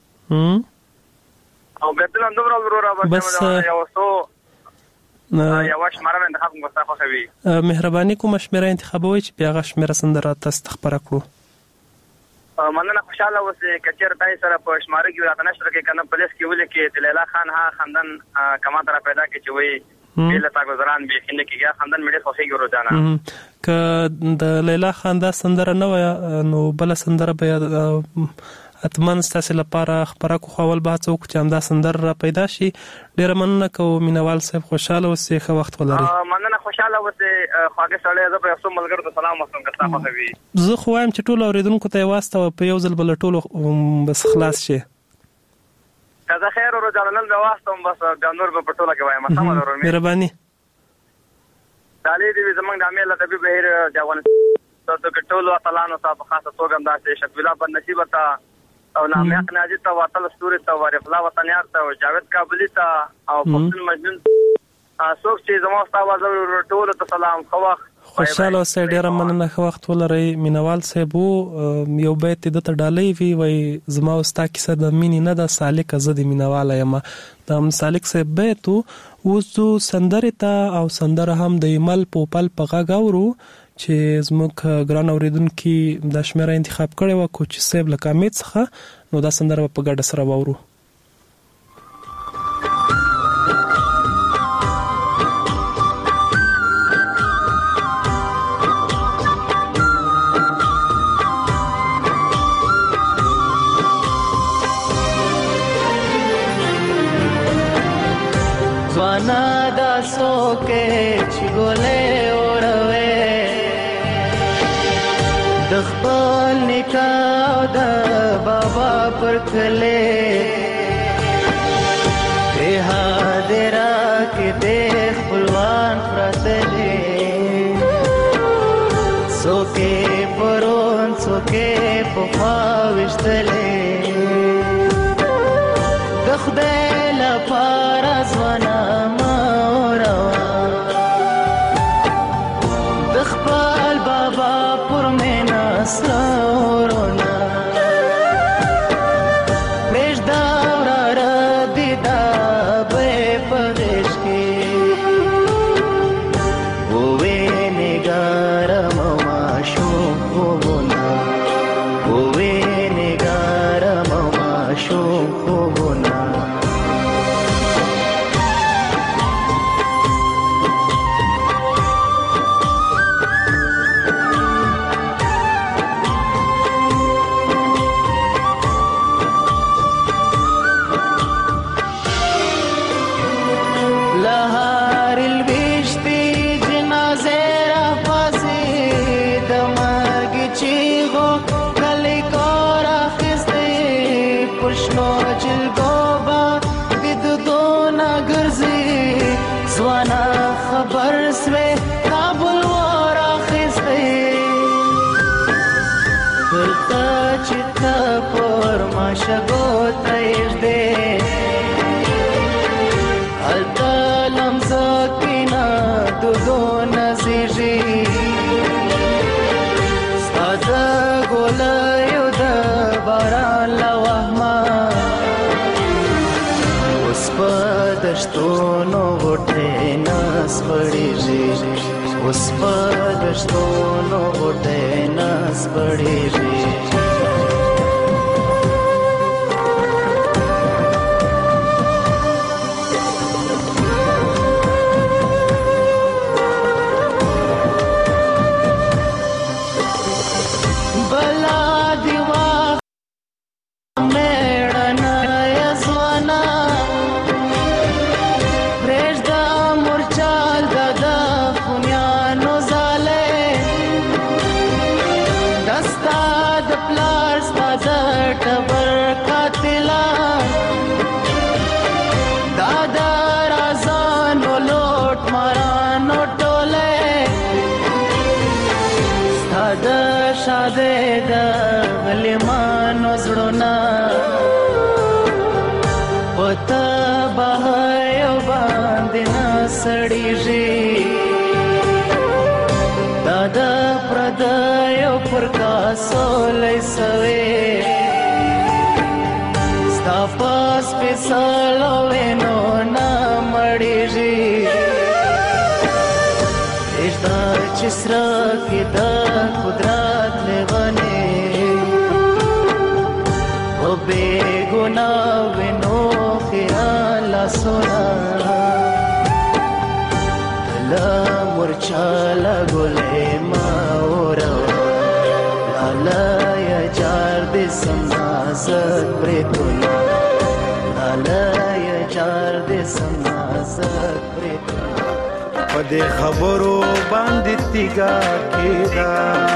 او بیتونه دومره وروره به یو څو یوه شمېره به انتخاب کوم که ستا خوښه وي. مهرباني کومه شمېره انتخابوئ چې بیا هغه شمېره سندره تاسو ته خپره کړو. مننه. خوشحاله اوسئ. که چېرې تاسې سره په شماره کې راته نشر کړئ که نه په لیست کې ولیکئ د لیلا خان ها خندن که ما ته را پیدا کړي چې وایي بیله تا گذران بیخي نه کېږي. خندن مې ډېر خوښېږي روزانه. که د لیلا خان دا سندره نه وه نو بله سندره به حتما ستاسې لپاره خپره کو. خو اول به هڅه وکړو چې همدا سندره را پیدا شي. ډېره مننه کوو مینهوال صاحب. خوشحاله اوسئ. ښه وخت ولرئ. مننه. خوشحاله اوسئ خواږه سړی. زه به یو څو ملګرو ته سلام وکړم که ستا خوښه وي. زه خو وایم چې ټولو اورېدونکو ته یې واستوه په یو ځل به له ټولو بس خلاص شي. که زه خیر ورو نن به واستوم بس بیا نور به په ټوله کې وایم. سمه ده ورور مې. مهرباني. ډالۍ دې وي زموږ د امیر له طبیب بهیر د افغانستان ته ټولو اتلانو ته په خاصه توګه همداسې شفیلا بدنصیبه ته او نامیق ناجي ته واتل ستوري ته ورفلا وطنیار ته او جاوید کابلی ته او پښتون مجنون څوک چې زما ستا وزر ټولو ته سلام. ښه وخت. خوشحاله اوسئ. ډېره مننه. ښه وخت ولرئ. مینهوال صاحب یو بیت یې دته ډالۍ وي وایي زما او ستا کیسه د مینې نه ده سالکه زه د مینهواله یم. د سالک صاحب بیت و. اوس ځو سندرې ته او سندره هم د ایمل پوپل په غږ اورو چې زموږ ګران اوریدونکي دا شمېره انتخاب کړې وه کوچي صاحب له کامید څخه. نو دا سندره به په ګډه سره واورو. کې چې ګلې اوروي د خپل نکاح د بابا پر کله په حاضرا کې د خپلوان پرتلې سوکې پرون سوکې په خواوشتلې د خدای لپاره ځوانه موروا د خپل بابا پر مینا سرونا پرېږده وراره دیدا به پغېږ کې ووې نګارم ماشوم خوبونه ووې نګارم ماشوم خوبونه شګو تېر دې التلم زکینا دودو نزیږي ساده ګولایو د باران لوهما اوس په دشتونو غټه ناس پړېږي اوس په دشتونو غټه ناس پړېږي سولې سوي ستا پاس په سلوینو نه مړېږي اشتا چې سره کې د قدرت لغنې او بې ګناه وینو خیال سونا لا مرچاله ګلې ما اورو لا یا جار دې سمازت پرتونا لا یا جار دې سمازت پرتونا پدې خبرو باندې تیګا کېدا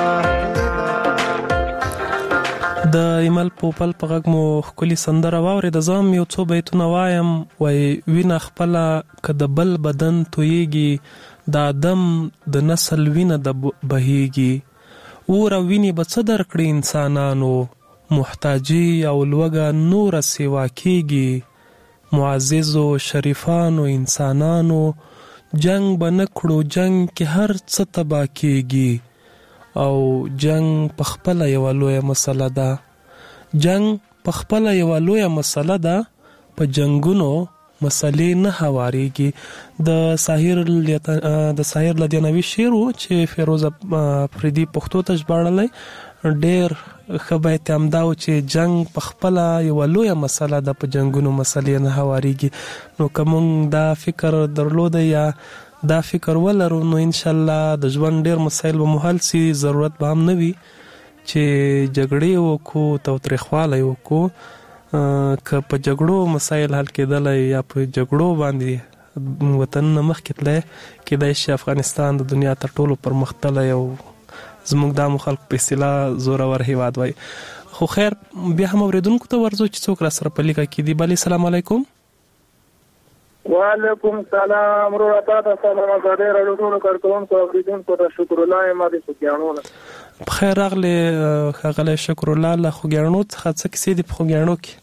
د ایمل پوپل په غږ مو خولي سندره واورې د زام یو څو بیتونه وایم وای وینه خپل کده بل بدن تویږي د ادم د نسل وینه د بهيږي اور او ویني به څه درکړي انسانانو محتاجي او لوږه نور سیوا کیږي معززو شریفانو انسانانو جنگ به نکړو جنگ کې هر څه تبا کیږي او جنگ په خپل یو لویه مسله ده جنگ په خپل یو لویه مسله ده په جنگونو مسلې نه هواریږي د ساحر د ساحر لدینوي شعر چې فیروز فریدي پښتو ته ژباړلی ډېر ښه بیت همدا و چې جنگ په خپله یوه لویه مسله ده په جنګونو مسلې نه هواریږي نو که موږ دا فکر درلوده یا دا فکر ولرو نو انشاءالله د ژوند ډېر مسایل به مو حل سي ضرورت به هم نه وي چې جګړې وکړو تاوتریخوالی وکړو که په جګړو مسایل حل کېدلی یا په جګړو باندې وطن مخکې تللی کېدای شي افغانستان د دنیا تر ټولو پرمختللی او زموږ د عامو خلکو په اصطلاح زورور هیواد وای. خو خیر بیا هم اورېدونکو ته ورځو چې څوک را سره په لیکه کې دي. بلې سلام علیکم. وعلیکم سلام ورو تاسو سلام زده راډیو ټولو کارکونکو اوریدونکو ته شکر الله ما دې خوګیانو په خیر راغلی ښاغلی شکر الله له خوګیانو څخه څه کیسې دي په خوګیانو کې؟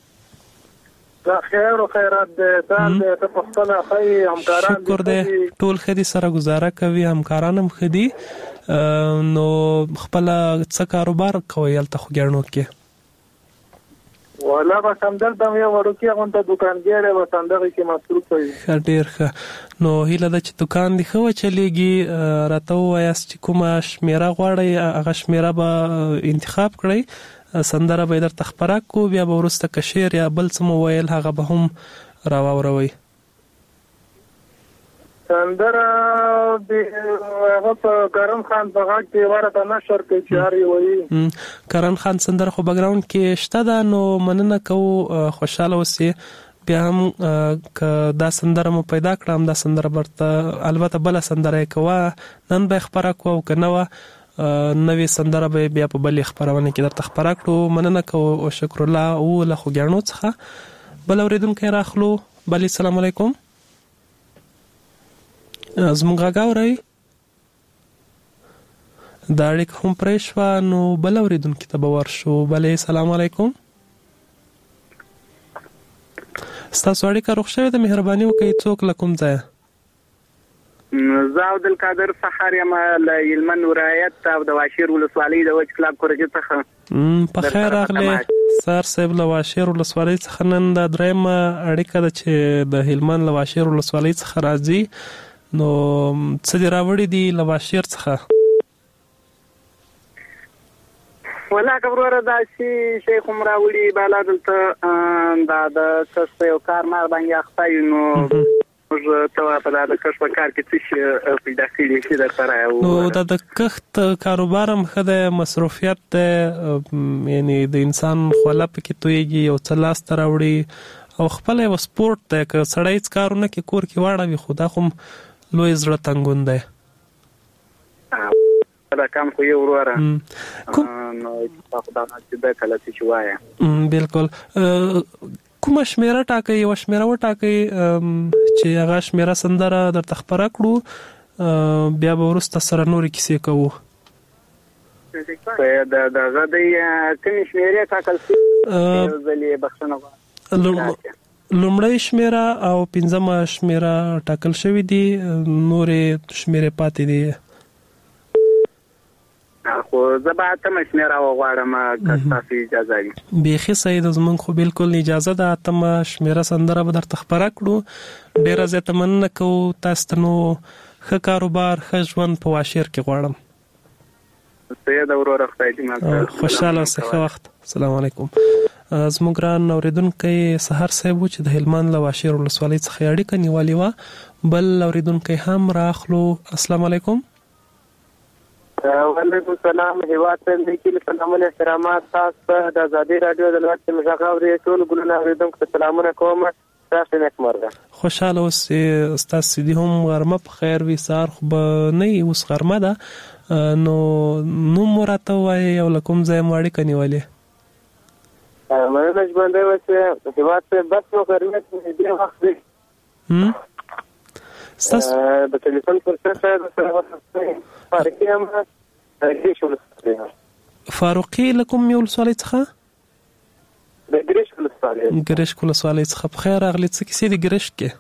خیر او خیرات دې تاسو ته په خپل خی همکاران شکر دې ټول خدي سره گزاره کوي همکاران هم خدي نو خپل څه کاروبار کوي الته خوګیانو کې؟ ولا به سمدلته یو ورکی غونډه دکانګر و سندغه کې مصروف وي. ډیر ښه. نو هیله ده چې دکان دی خو چلیږي راته وایاست چې کومه شمیره غواړئ هغه شمیره به انتخاب کړئ سندره به درته خپره کو بیا به وروسته که شعر یا بل څه مو ویل هغه به هم راواوروئ. سندره د هغه په کرن خان په غږ کې ورته نشر کې چاري وایي. کرن خان سندره خو بیکګراوند کې شته ده نو مننه کوو خوشاله اوسئ. بیا هم که دا سندره مو پیدا کړم دا سندره برته البته بله سندره یې کوه نن به یې خپره کړو او که نه وه نوې سندره به بیا په بلې خپرونه کې درته خپره کړو. مننه کوو شکر الله او له خوګیانو څخه. بل اورېدونکی راخلو. بلې سلام علیکم. زموږ غږ اورئ؟ دا اړیکه هم پرې شوه نو بل اورېدونکي ته به ورشو. بلې سلام علیکم. ستاسو اړیکه روغ شوې ده مهرباني وکړئ څوک له کوم ځایه؟ زه عبدالقادر سحر یم له هلمند ولایت او د واشیر ولسوالۍ د وچ کلاب کورجې څخه. په خیر راغلی سر صاحب له واشیر ولسوالۍ څخه. نن دا درېیمه اړیکه ده چې د هلمند له واشیر ولسوالۍ څخه راځي. نو څه دې راوړي دي له واشیر څخه؟ ولا کبروره داسې شیخ هم راوړي بالا دلته دا د کسب یو کار مار باندې اخته یو نو موږ ته په دا د کسب کار کې څه شي پیدا کړي چې در سره یو نو دا د کښت کاروبار هم ښه دی مصروفیت دی یعنی د انسان خوله پکې تویږي یو څه لاسته راوړي او خپل یو سپورټ دی که سړی هېڅ کارونه کې کور کې واړوي خو دا خو لوی زړه تنګون دی. دا کم خو یو وروره نو خدای چې دا کله چې وایه بالکل. کومه شمیره ټاکئ یوه شمیره وټاکئ چې هغه شمیره سندره درته خپره کړو بیا به وروسته سره نورې کیسې کوو. د دغه د کومې شمیرې ټاکل شوي ځلې بخښنه غواړم؟ لومړی شمیره او پنځمه شمیره ټاکل شوي دي نورې شمیرې پاتې دي. خو زه به اتمه شمیره وغواړم که ستاسو اجازه وي. بیخي صحیح ده زموږ خو بالکل اجازه ده اتمه شمیره سندره به درته خپره کړو. ډېره زیاته مننه کوو تاسو ته. نو ښه کاروبار ښه ژوند په واشیر کې غواړم. سیده وروره خدای دې خوشحاله اوسئ. ښه وخت. السلام علیکم. زموږ ګران اورېدونکی سحر صاحب و چې د هلمند له واشیر ولسوالۍ څخه اړیکه نیولې وه. بل اورېدونکی هم راخلو. السلام علیکم. وعلیکم السلام. هیواد ته لیکلي سلامونه احترامات تاسو ته د ازادي راډیو د لوست مشغ اوري ټول ګلونه اوریدونکو ته سلامونه کوم. تاسو نیکمرغه خوشاله اوسئ. ستاسو دې هم غرمه په خیر وي. سهار خو به نه وي اوس غرمه ده نو نوم مو راته ووایئ او له کوم ځای مو اړیکه نیولې؟ مننه ژوندی اوسئ. هیواد ته بس نو غرمه ډېر وخت دی د ټلیفون پر سر سره فاروقي هم ګریش ولسوالۍ. فاروقي له کومې ولسوالۍ څخه؟ د ګریش ولسوالۍ. ګریش ولسوالۍ څخه. په خیر راغلې. څه کیسې دي ګریش کې؟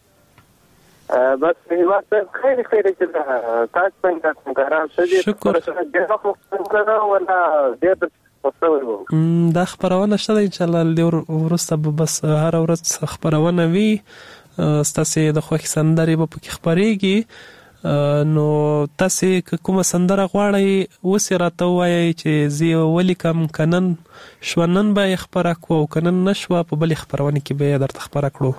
بس هیواد ته خیر خیر چې تاسو څنګه همکاران ښه دي؟ شکر. ډېر وخت ولا ډېر دا خپرونه شته ده انشاءالله ډېر وروسته به بس هره ورځ خپرونه وي. ستاسې د خوښې سندرې به پکې خپرېږي. نو تاسې که کومه سندره غواړئ اوس یې راته ووایئ چې زه یې ولیکم که نن شوه نن به یې خپره کړو او که نن نه شوه په بلې خپرونې کې به یې درته خپره کړو.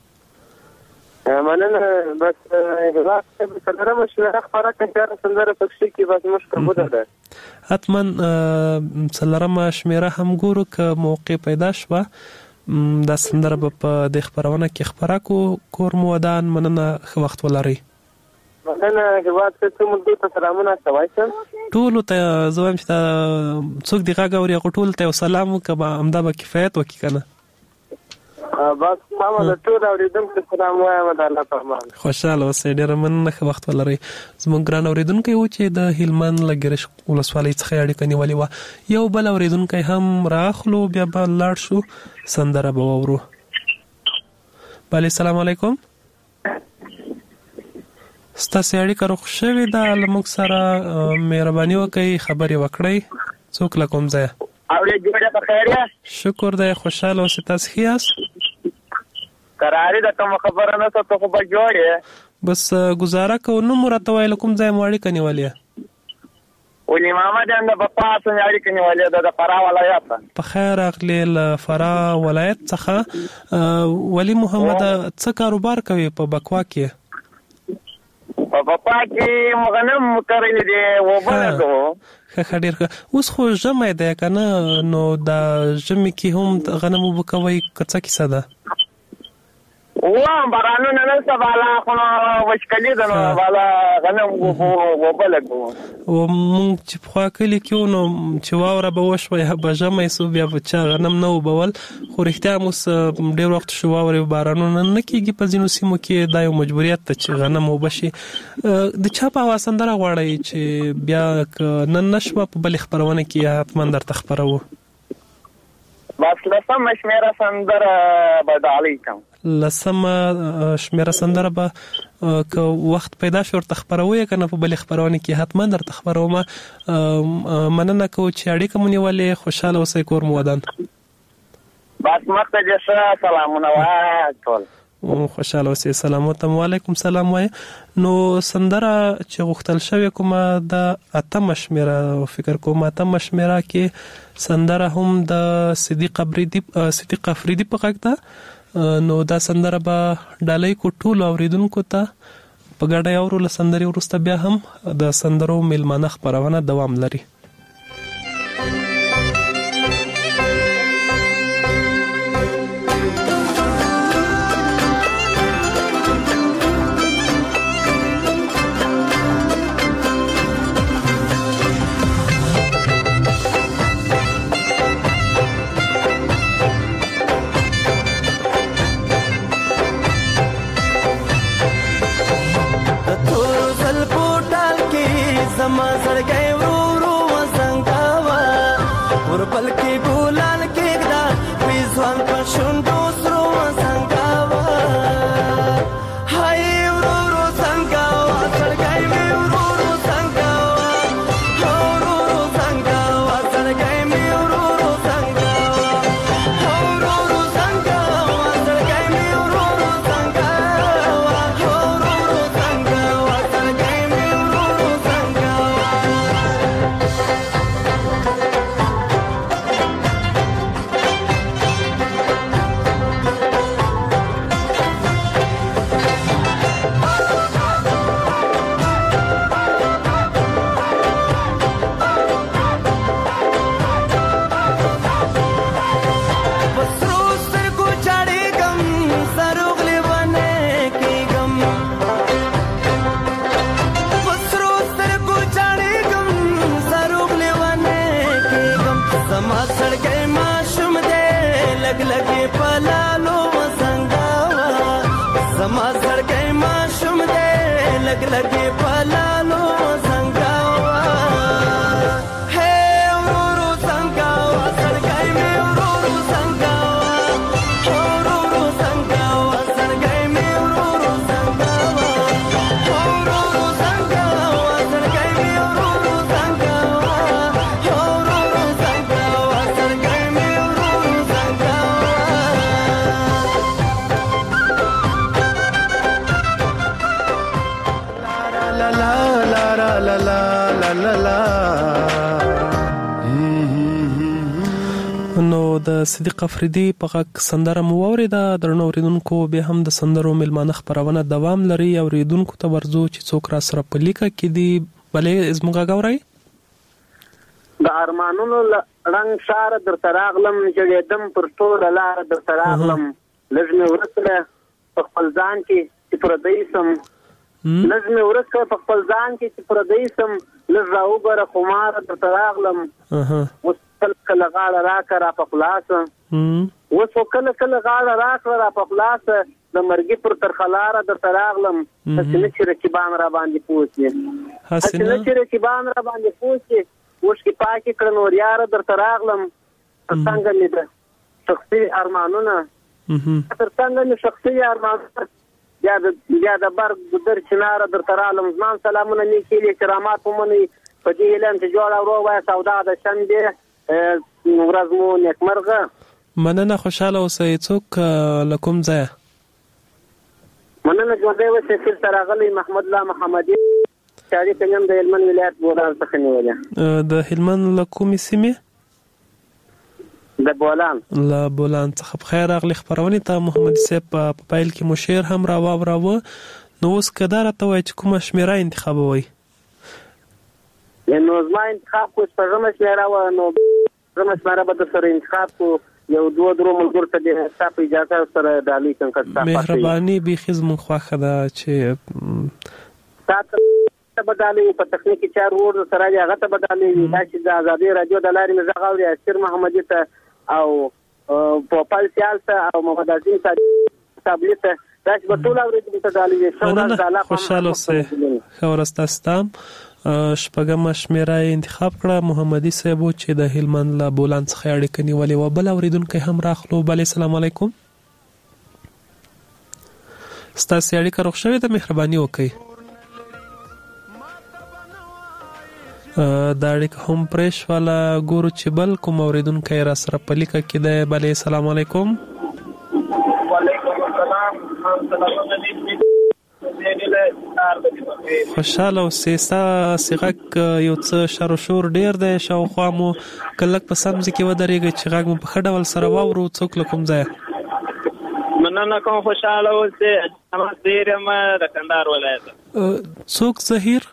مننه. بس هیواد صاحب څلورمه شمیره خپره کړئ چې سندره پکښې کې بس موږ قبوله ده. حتما څلورمه شمیره هم ګورو که موقع پیدا شوه دا سندره په د خبرونه کې خبره کو کور مو ودان مننه خو وخت ولري مننه هیواد ته موږ ته سلامونه کوي ټول ته زویم چې څوک دی غاګوري ټول ته سلام وکړه امدا به کفایت وکړي کنه بس ما د ټول اوریدونکو سلام وایم د الله په امان خوشاله اوسئ ډېر مننه خو وخت ولري زموږ ګران اوریدونکو یو چې د هلمند لګرش ولسوالۍ څخه اړیکه نیولې و یو بل اوریدونکو هم راخلو بیا به لاړ شو سندره به وورو بله السلام علیکم ستاسو اړیکه روغ شوې ده له موږ سره مهرباني وکړئ خبرې وکړئ څوک له کوم ځایه اورې جوړه په خیر یې شکر دی خوشاله اوسئ تاسو ښه یاست قرارې د کوم خبره نه ته خو به جوړې بس گزاره کوو نو مرته وایي له کوم ځای مو اړیکه نیولې ولي محمد هم د بپا څنګه اړیکه نیولې د فراه ولایت په خیر اغلی له فراه ولایت څخه ولی محمد څه کاروبار کوي په بکوا کې په بپا کې مغنم کرلې دی و بلګو ښه ډېر ښه اوس خو ژمی دی که نه نو دا ژمي کې هم غنم اوبه کوئ که څه کیسه ده وام بارانونه نشته بالا خو وچکلي ده نو بالا غنم اوبه لګو مونږ چې پخوا کلي کې وو نو چې واوره به وشوه یا به ژمی سو بیا به چا غنم نه اوبول خو رښتیا هم اوس ډېر وخت شو واورې بارانونه نه کېږي په ځینو سیمو کې دا یو مجبوریت ده چې غنم اوبه شي د چا په هوا سندره غواړئ چې بیا که نن نه شوه په بلې خپرونه کې حتما درته خپروو بس لسمه شمیره سندره به ډالۍ کوم لسمه شمیره سندره به که وخت پیدا شو ورته خپروي که نه په بلې خپرونه کې حتما درته خپروم مننه کوو چې اړیکه مو نیولې خوشحاله اوسئ کور مو ودان بس مخته دې ښه سلامونه وایه ټول خوشاله اوسئ سلامات وعلیکم سلام وای نو سندره چې غوښتل شوی کومه د اتمه شمیره فکر کوم اتمه شمیره کې سندره هم د صدیق افریدی صدیق افریدی په غږ ده نو دا سندره به ډالۍ کو ټول اوریدونکو ته په ګډه اورو له سندرې وروسته بیا هم د سندرو میلمانه خپرونه دوام لري د صدیق افریدی په غږ سندره مو واورېده درنو اوریدونکو بیا هم د سندرو میلمانه خپرونه دوام لري اوریدونکو ته ورځو چې څوک را سره په لیکه کې دي بلې زموږ غږ اورئ د ارمانونو رنگ شار در تراغلم جړېدم پر ټوله لار در تراغلم لږ مې ورسره په خپل ځان کې چې پردی سم لږ مې ورسره په خپل ځان کې چې پردی سم لږ راوګره خمار در تراغلم اوس کله کله غاړه راکړه را په خلاصه اوس کله کله غاړه راکړه را په خلاصه د مرګي پر ترخلاره در تراغلم هسې نه چې رقیبان را باندې پوه هسې نه چې رقیبان را باندې پوه اوښکې پاکې کړه نور یاره در تراغلم تر څنګه مې د شخصي ارمانونه تر څنګه مې شخصي ارمانونه بیا د بیا د برګ در چناره در تراغلم زمان سلامونه مې کېلي احترامات ومنئ په دې هیله یم چې جوړه ورو وایه سودا د شنبې ورځ مو نیکمرغه مننه خوشحاله اوسئ څوک له کوم ځایه مننه ژوندی اوسئ فیل ته راغلی محمد الله محمدي چاري کنیم د هلمند ولایت بولان څخه نیولې د هلمند له کومې سیمې د بولان له بولان څخه په خیر راغلی خپرونې ته محمدي صاحب په پیل کې مو شعر هم راواوراوه نو اوس که دا راته وایي چې کومه شمېره انتخابوئ نو زما انتخاب کو شپږمه شمېره وه نو شپږمه شمېره به در سره انتخاب کو یو دوه درو ملګرو ته د ستا په اجازه سره ډالۍ کړم که ستا مهرباني بیخي زموږ خوښه ده چې تا ته به ډالۍ په تخنیکي چارو ور سره دی هغه ته به ډالۍ وي دا چې د ازادۍ راډیو د لارې مې غږ اوري اسیر محمدي ته او پوپل سیال ته او محمد عظیم صابلي ته دا چې به ټول اورېدونکو ته ډالۍ وي مننه خوشحاله اوسئ ښه ورځ تاسو ته هم شپږمه شمېره یې انتخاب کړه محمدي صاحب چې د هلمند له بولان څخه اړیکه نیولې وه بل اورېدونکی هم راخلو بلې السلام علیکم ستاسې اړیکه روغ شوې ده مهرباني وکړئ دا اړیکه هم پرې شوله ګورو چې بل کوم اورېدونکی را سره په لیکه کې دی بلې السلام علیکم وعلیکم السلام خوشحاله اوسئ ستاسې غږ یو څه شر و شور ډېر دی شاوخوا مو که لږ په سم ځای کې ودرېږئ چې غږ مو په ښه ډول سره واورو څوک له کوم ځایه مننه کوم خوشحاله اوسئ احمد زهیر یم د کندهار ولایت څوک زهیر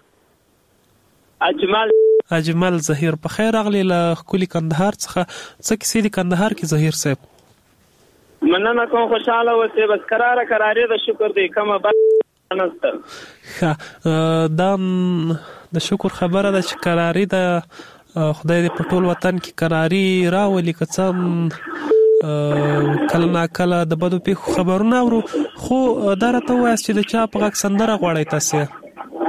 اجمل اجمل زهیر په خیر راغلی له ښکلي کندهار څخه څه کیسې دي کندهار کې زهیر صاحب مننه کوم خوشحاله اوسئ بس کراره کرارې د شکر دی کومه بد نشته ښه دا د شکر خبره ده چې کراري ده خدای دې په ټول وطن کې کراري راولي که څه هم کله ناکله د بدو پیښو خبرونه اورو خو دا راته ووایاست چې د چا په غږ سندره غواړئ تاسې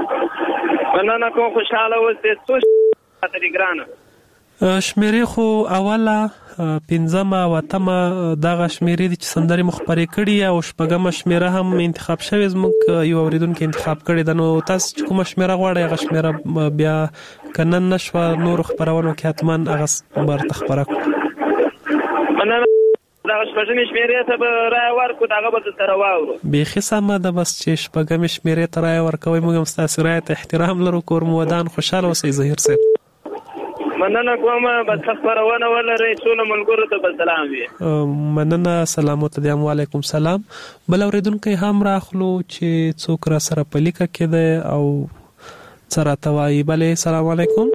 مننه کوم خوشحاله اوسئ څو شمېرې ګرانه شمېرې خو اوله پنځمه او اتمه دغه شمېرې دي چې سندرې مو خپرې کړي او شپږمه شمېره هم انتخاب شوې زموږ یو اورېدونکي انتخاب کړې ده نو تاسو چې کومه شمېره غواړئ هغه شمېره بیا که نن نه شوه نورو خپرونو کې حتما هغه برته خپره کړو مننه دغه شپږمې شمېرې ته به رایه ورکړو د هغه به درسره واورو بیخي سمه ده بس چې شپږمې شمېرې ته رایه ورکوئ موږ هم ستاسې رایې ته احترام لرو کور مو ودان خوشحاله اوسئ زهیر صاحب مننه کوم بس خبرونه ولرئ ټولو ملګرو ته به سلام وي مننه سلامو ته دیم وعلیکم سلام بل اورېدونکی هم راخلو چې څوک را سره په لیکه کې دی او څه راته وایي بلې سلام علیکم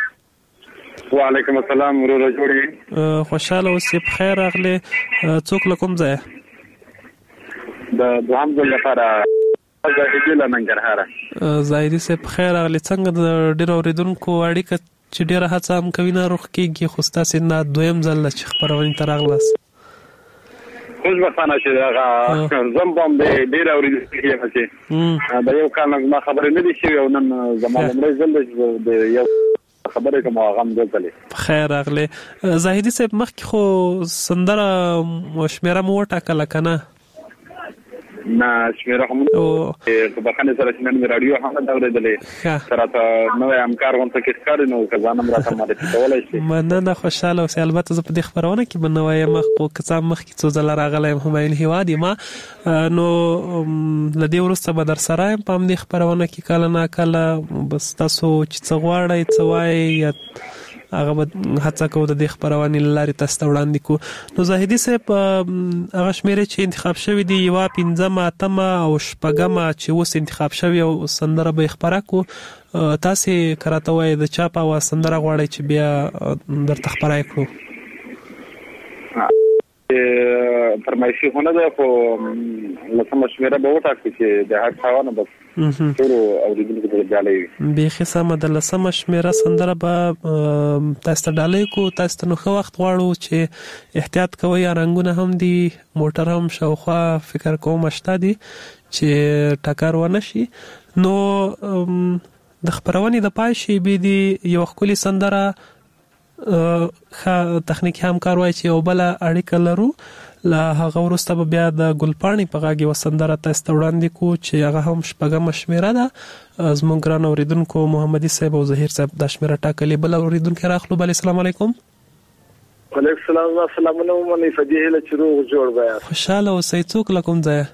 وعلیکم السلام وروره جوړې خوشحاله اوسئ په خیر راغلی څوک له کوم ځایه د دوهم ځل لپاره زاهدي له ننګرهاره زاهدي صاحب په خیر راغلی څنګه د ډېرو اورېدونکو اړیکه چې ډېره هڅه هم کوي ناروغ کېږي خو ستاسې نه دویم ځل ده چې خپرونې ته راغلاست خوشبختانه چې دغه زم به هم د ډېره اورېدونکي یم چې د یو کال نه زما خبرې نه دي شوي او نن زما لومړی ځل دی چې د یو خبرې کوم هغه هم دوه ځلې خیر راغلی زاهدي صاحب مخکې خو سندره شمېره مو وټاکله که نه نه شمېره هم په بخښنې سره چې نن مې راډیو هم نه اورېدلې که راته نوی همکار غونته کې ښکاري نو که ځان هم راته معرفي کولی شي مننه خوشحاله اوسئ البته زه په دې خپرونه کې به نوی یم خو که څه هم مخکې څو ځله راغلی یم همایون هېواد یم نو له دې وروسته به در سره یم په همدې خپرونه کې کله ناکله بس تاسو چې څه غواړئ څه وایئ یا هغه هڅه کوو د دې خبرونې لارې تاسو ته وړاندې کو. نو زاهدي صاحب هغه شمیرې چې انتخاب شوی دی یو پنځمه اتمه او شپږمه چې اوس انتخاب شوی او سندره به خبره کو تاسو کراته وای د چا په سندره غواړي چې بیا درته خبرای کړو؟ فرمایشي هونه ده خو لسمه شمیره به وټاکي چې د هر څاونه بس ټولو اوریدونکو ته ډالۍ بیخي سمه د لسمه شمیره سندره به تاسو ته ډالۍ کو. تاسو ته نو ښه وخت غواړو چې احتیاط کوئ، رنګونه هم دي، موټر هم شاوخوا فکر کوم شته دي چې ټکر ونه شي. نو د خبرونې د پای شي به دي یو ښکلي سندره ښه تخنیکي همکار وای چې یو بله اړیکه لرو، له هغه وروسته به بیا د ګلپاڼې په غږ یوه سندره تاسو ته وړاندې کړو چې هغه هم شپږمه شمېره ده. زموږ ګران اورېدونکو محمدي صاحب او ظهیر صاحب دا شمېره ټاکلې. بل اورېدونکی راخلو. بل السلام علیکم. وعلیکم السلام. سلامونه ومنئ فدیه هیله چې روغ جوړ بیان. خوشحاله اوسئ. څوک له کوم ځایه؟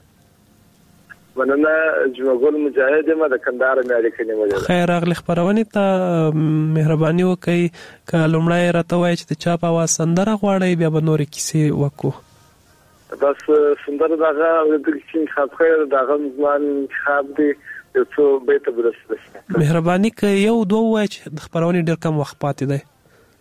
مننه. جمعګل مجاهد یم د کندهار مې اړیکه نیولې. خیر راغلی. خپرونې ته مهرباني وکړئ که لومړی راته وایي چې د چا په اواز سندره غواړئ بیا به نورې کیسې وکړو. بس سندره دغه اورېدونکي چې انتخاب کړی د هغه زمان انتخاب دی یو څو بیته به درسته. مهرباني که یو دوه ووایي چې د خپرونې ډېر کم وخت پاتې دی.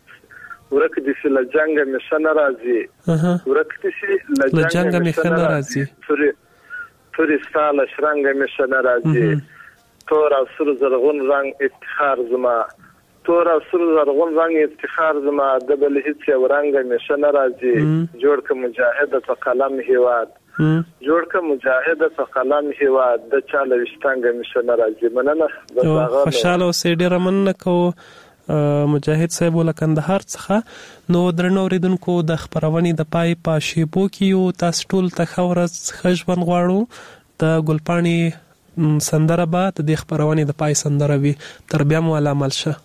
ورک دي چې له جنګه مې ښه نه راځي، ورک دي چې له جنګه مې ښه نه راځي، توری ستا له شرنګه مې ښه نه راځي، تور او سور زرغون رنګ افتخار زما، تور او سور زرغون رنګ افتخار زما، د بل هیڅ یو رنګه مې ښه نه راځي، جوړ که مجاهده په قلم هیواد، جوړ که مجاهده په قلم هیواد، د چا له ویشتنګه مې ښه نه راځي. مننه. خوشحاله اوسئ. ډېره مننه کوو مجاهد صاحب له کندهار څخه. نو درنو اوریدونکو د خبرونې د پای په شیبو کې یو تاسو ټول ته ښه ورځ ښه ژوند غواړو. د ګلپاڼې سندره به د دې خبرونې د پای سندره وي. تر بیا مو الله عمل شه.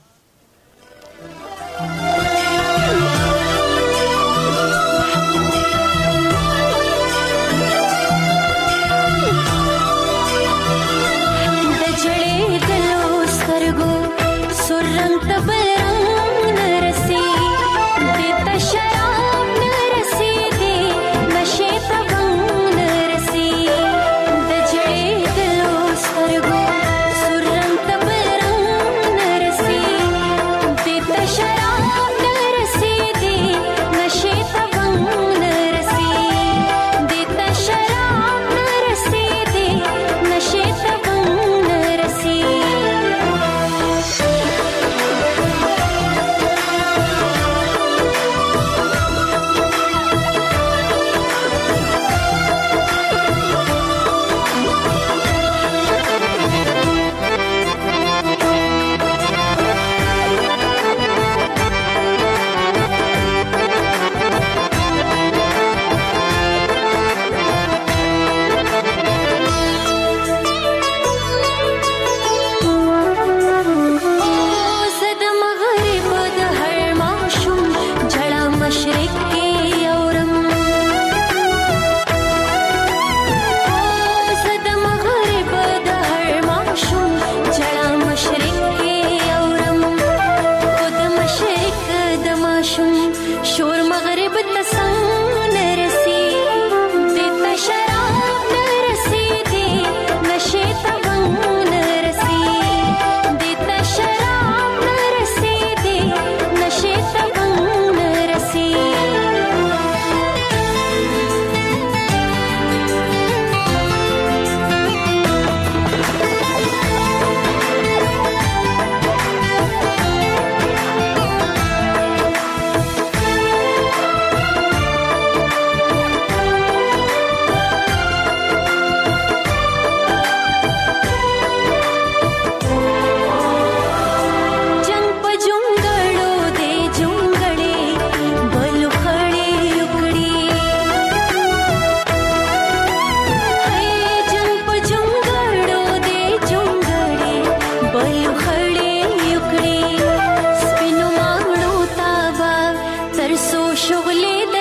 شغلي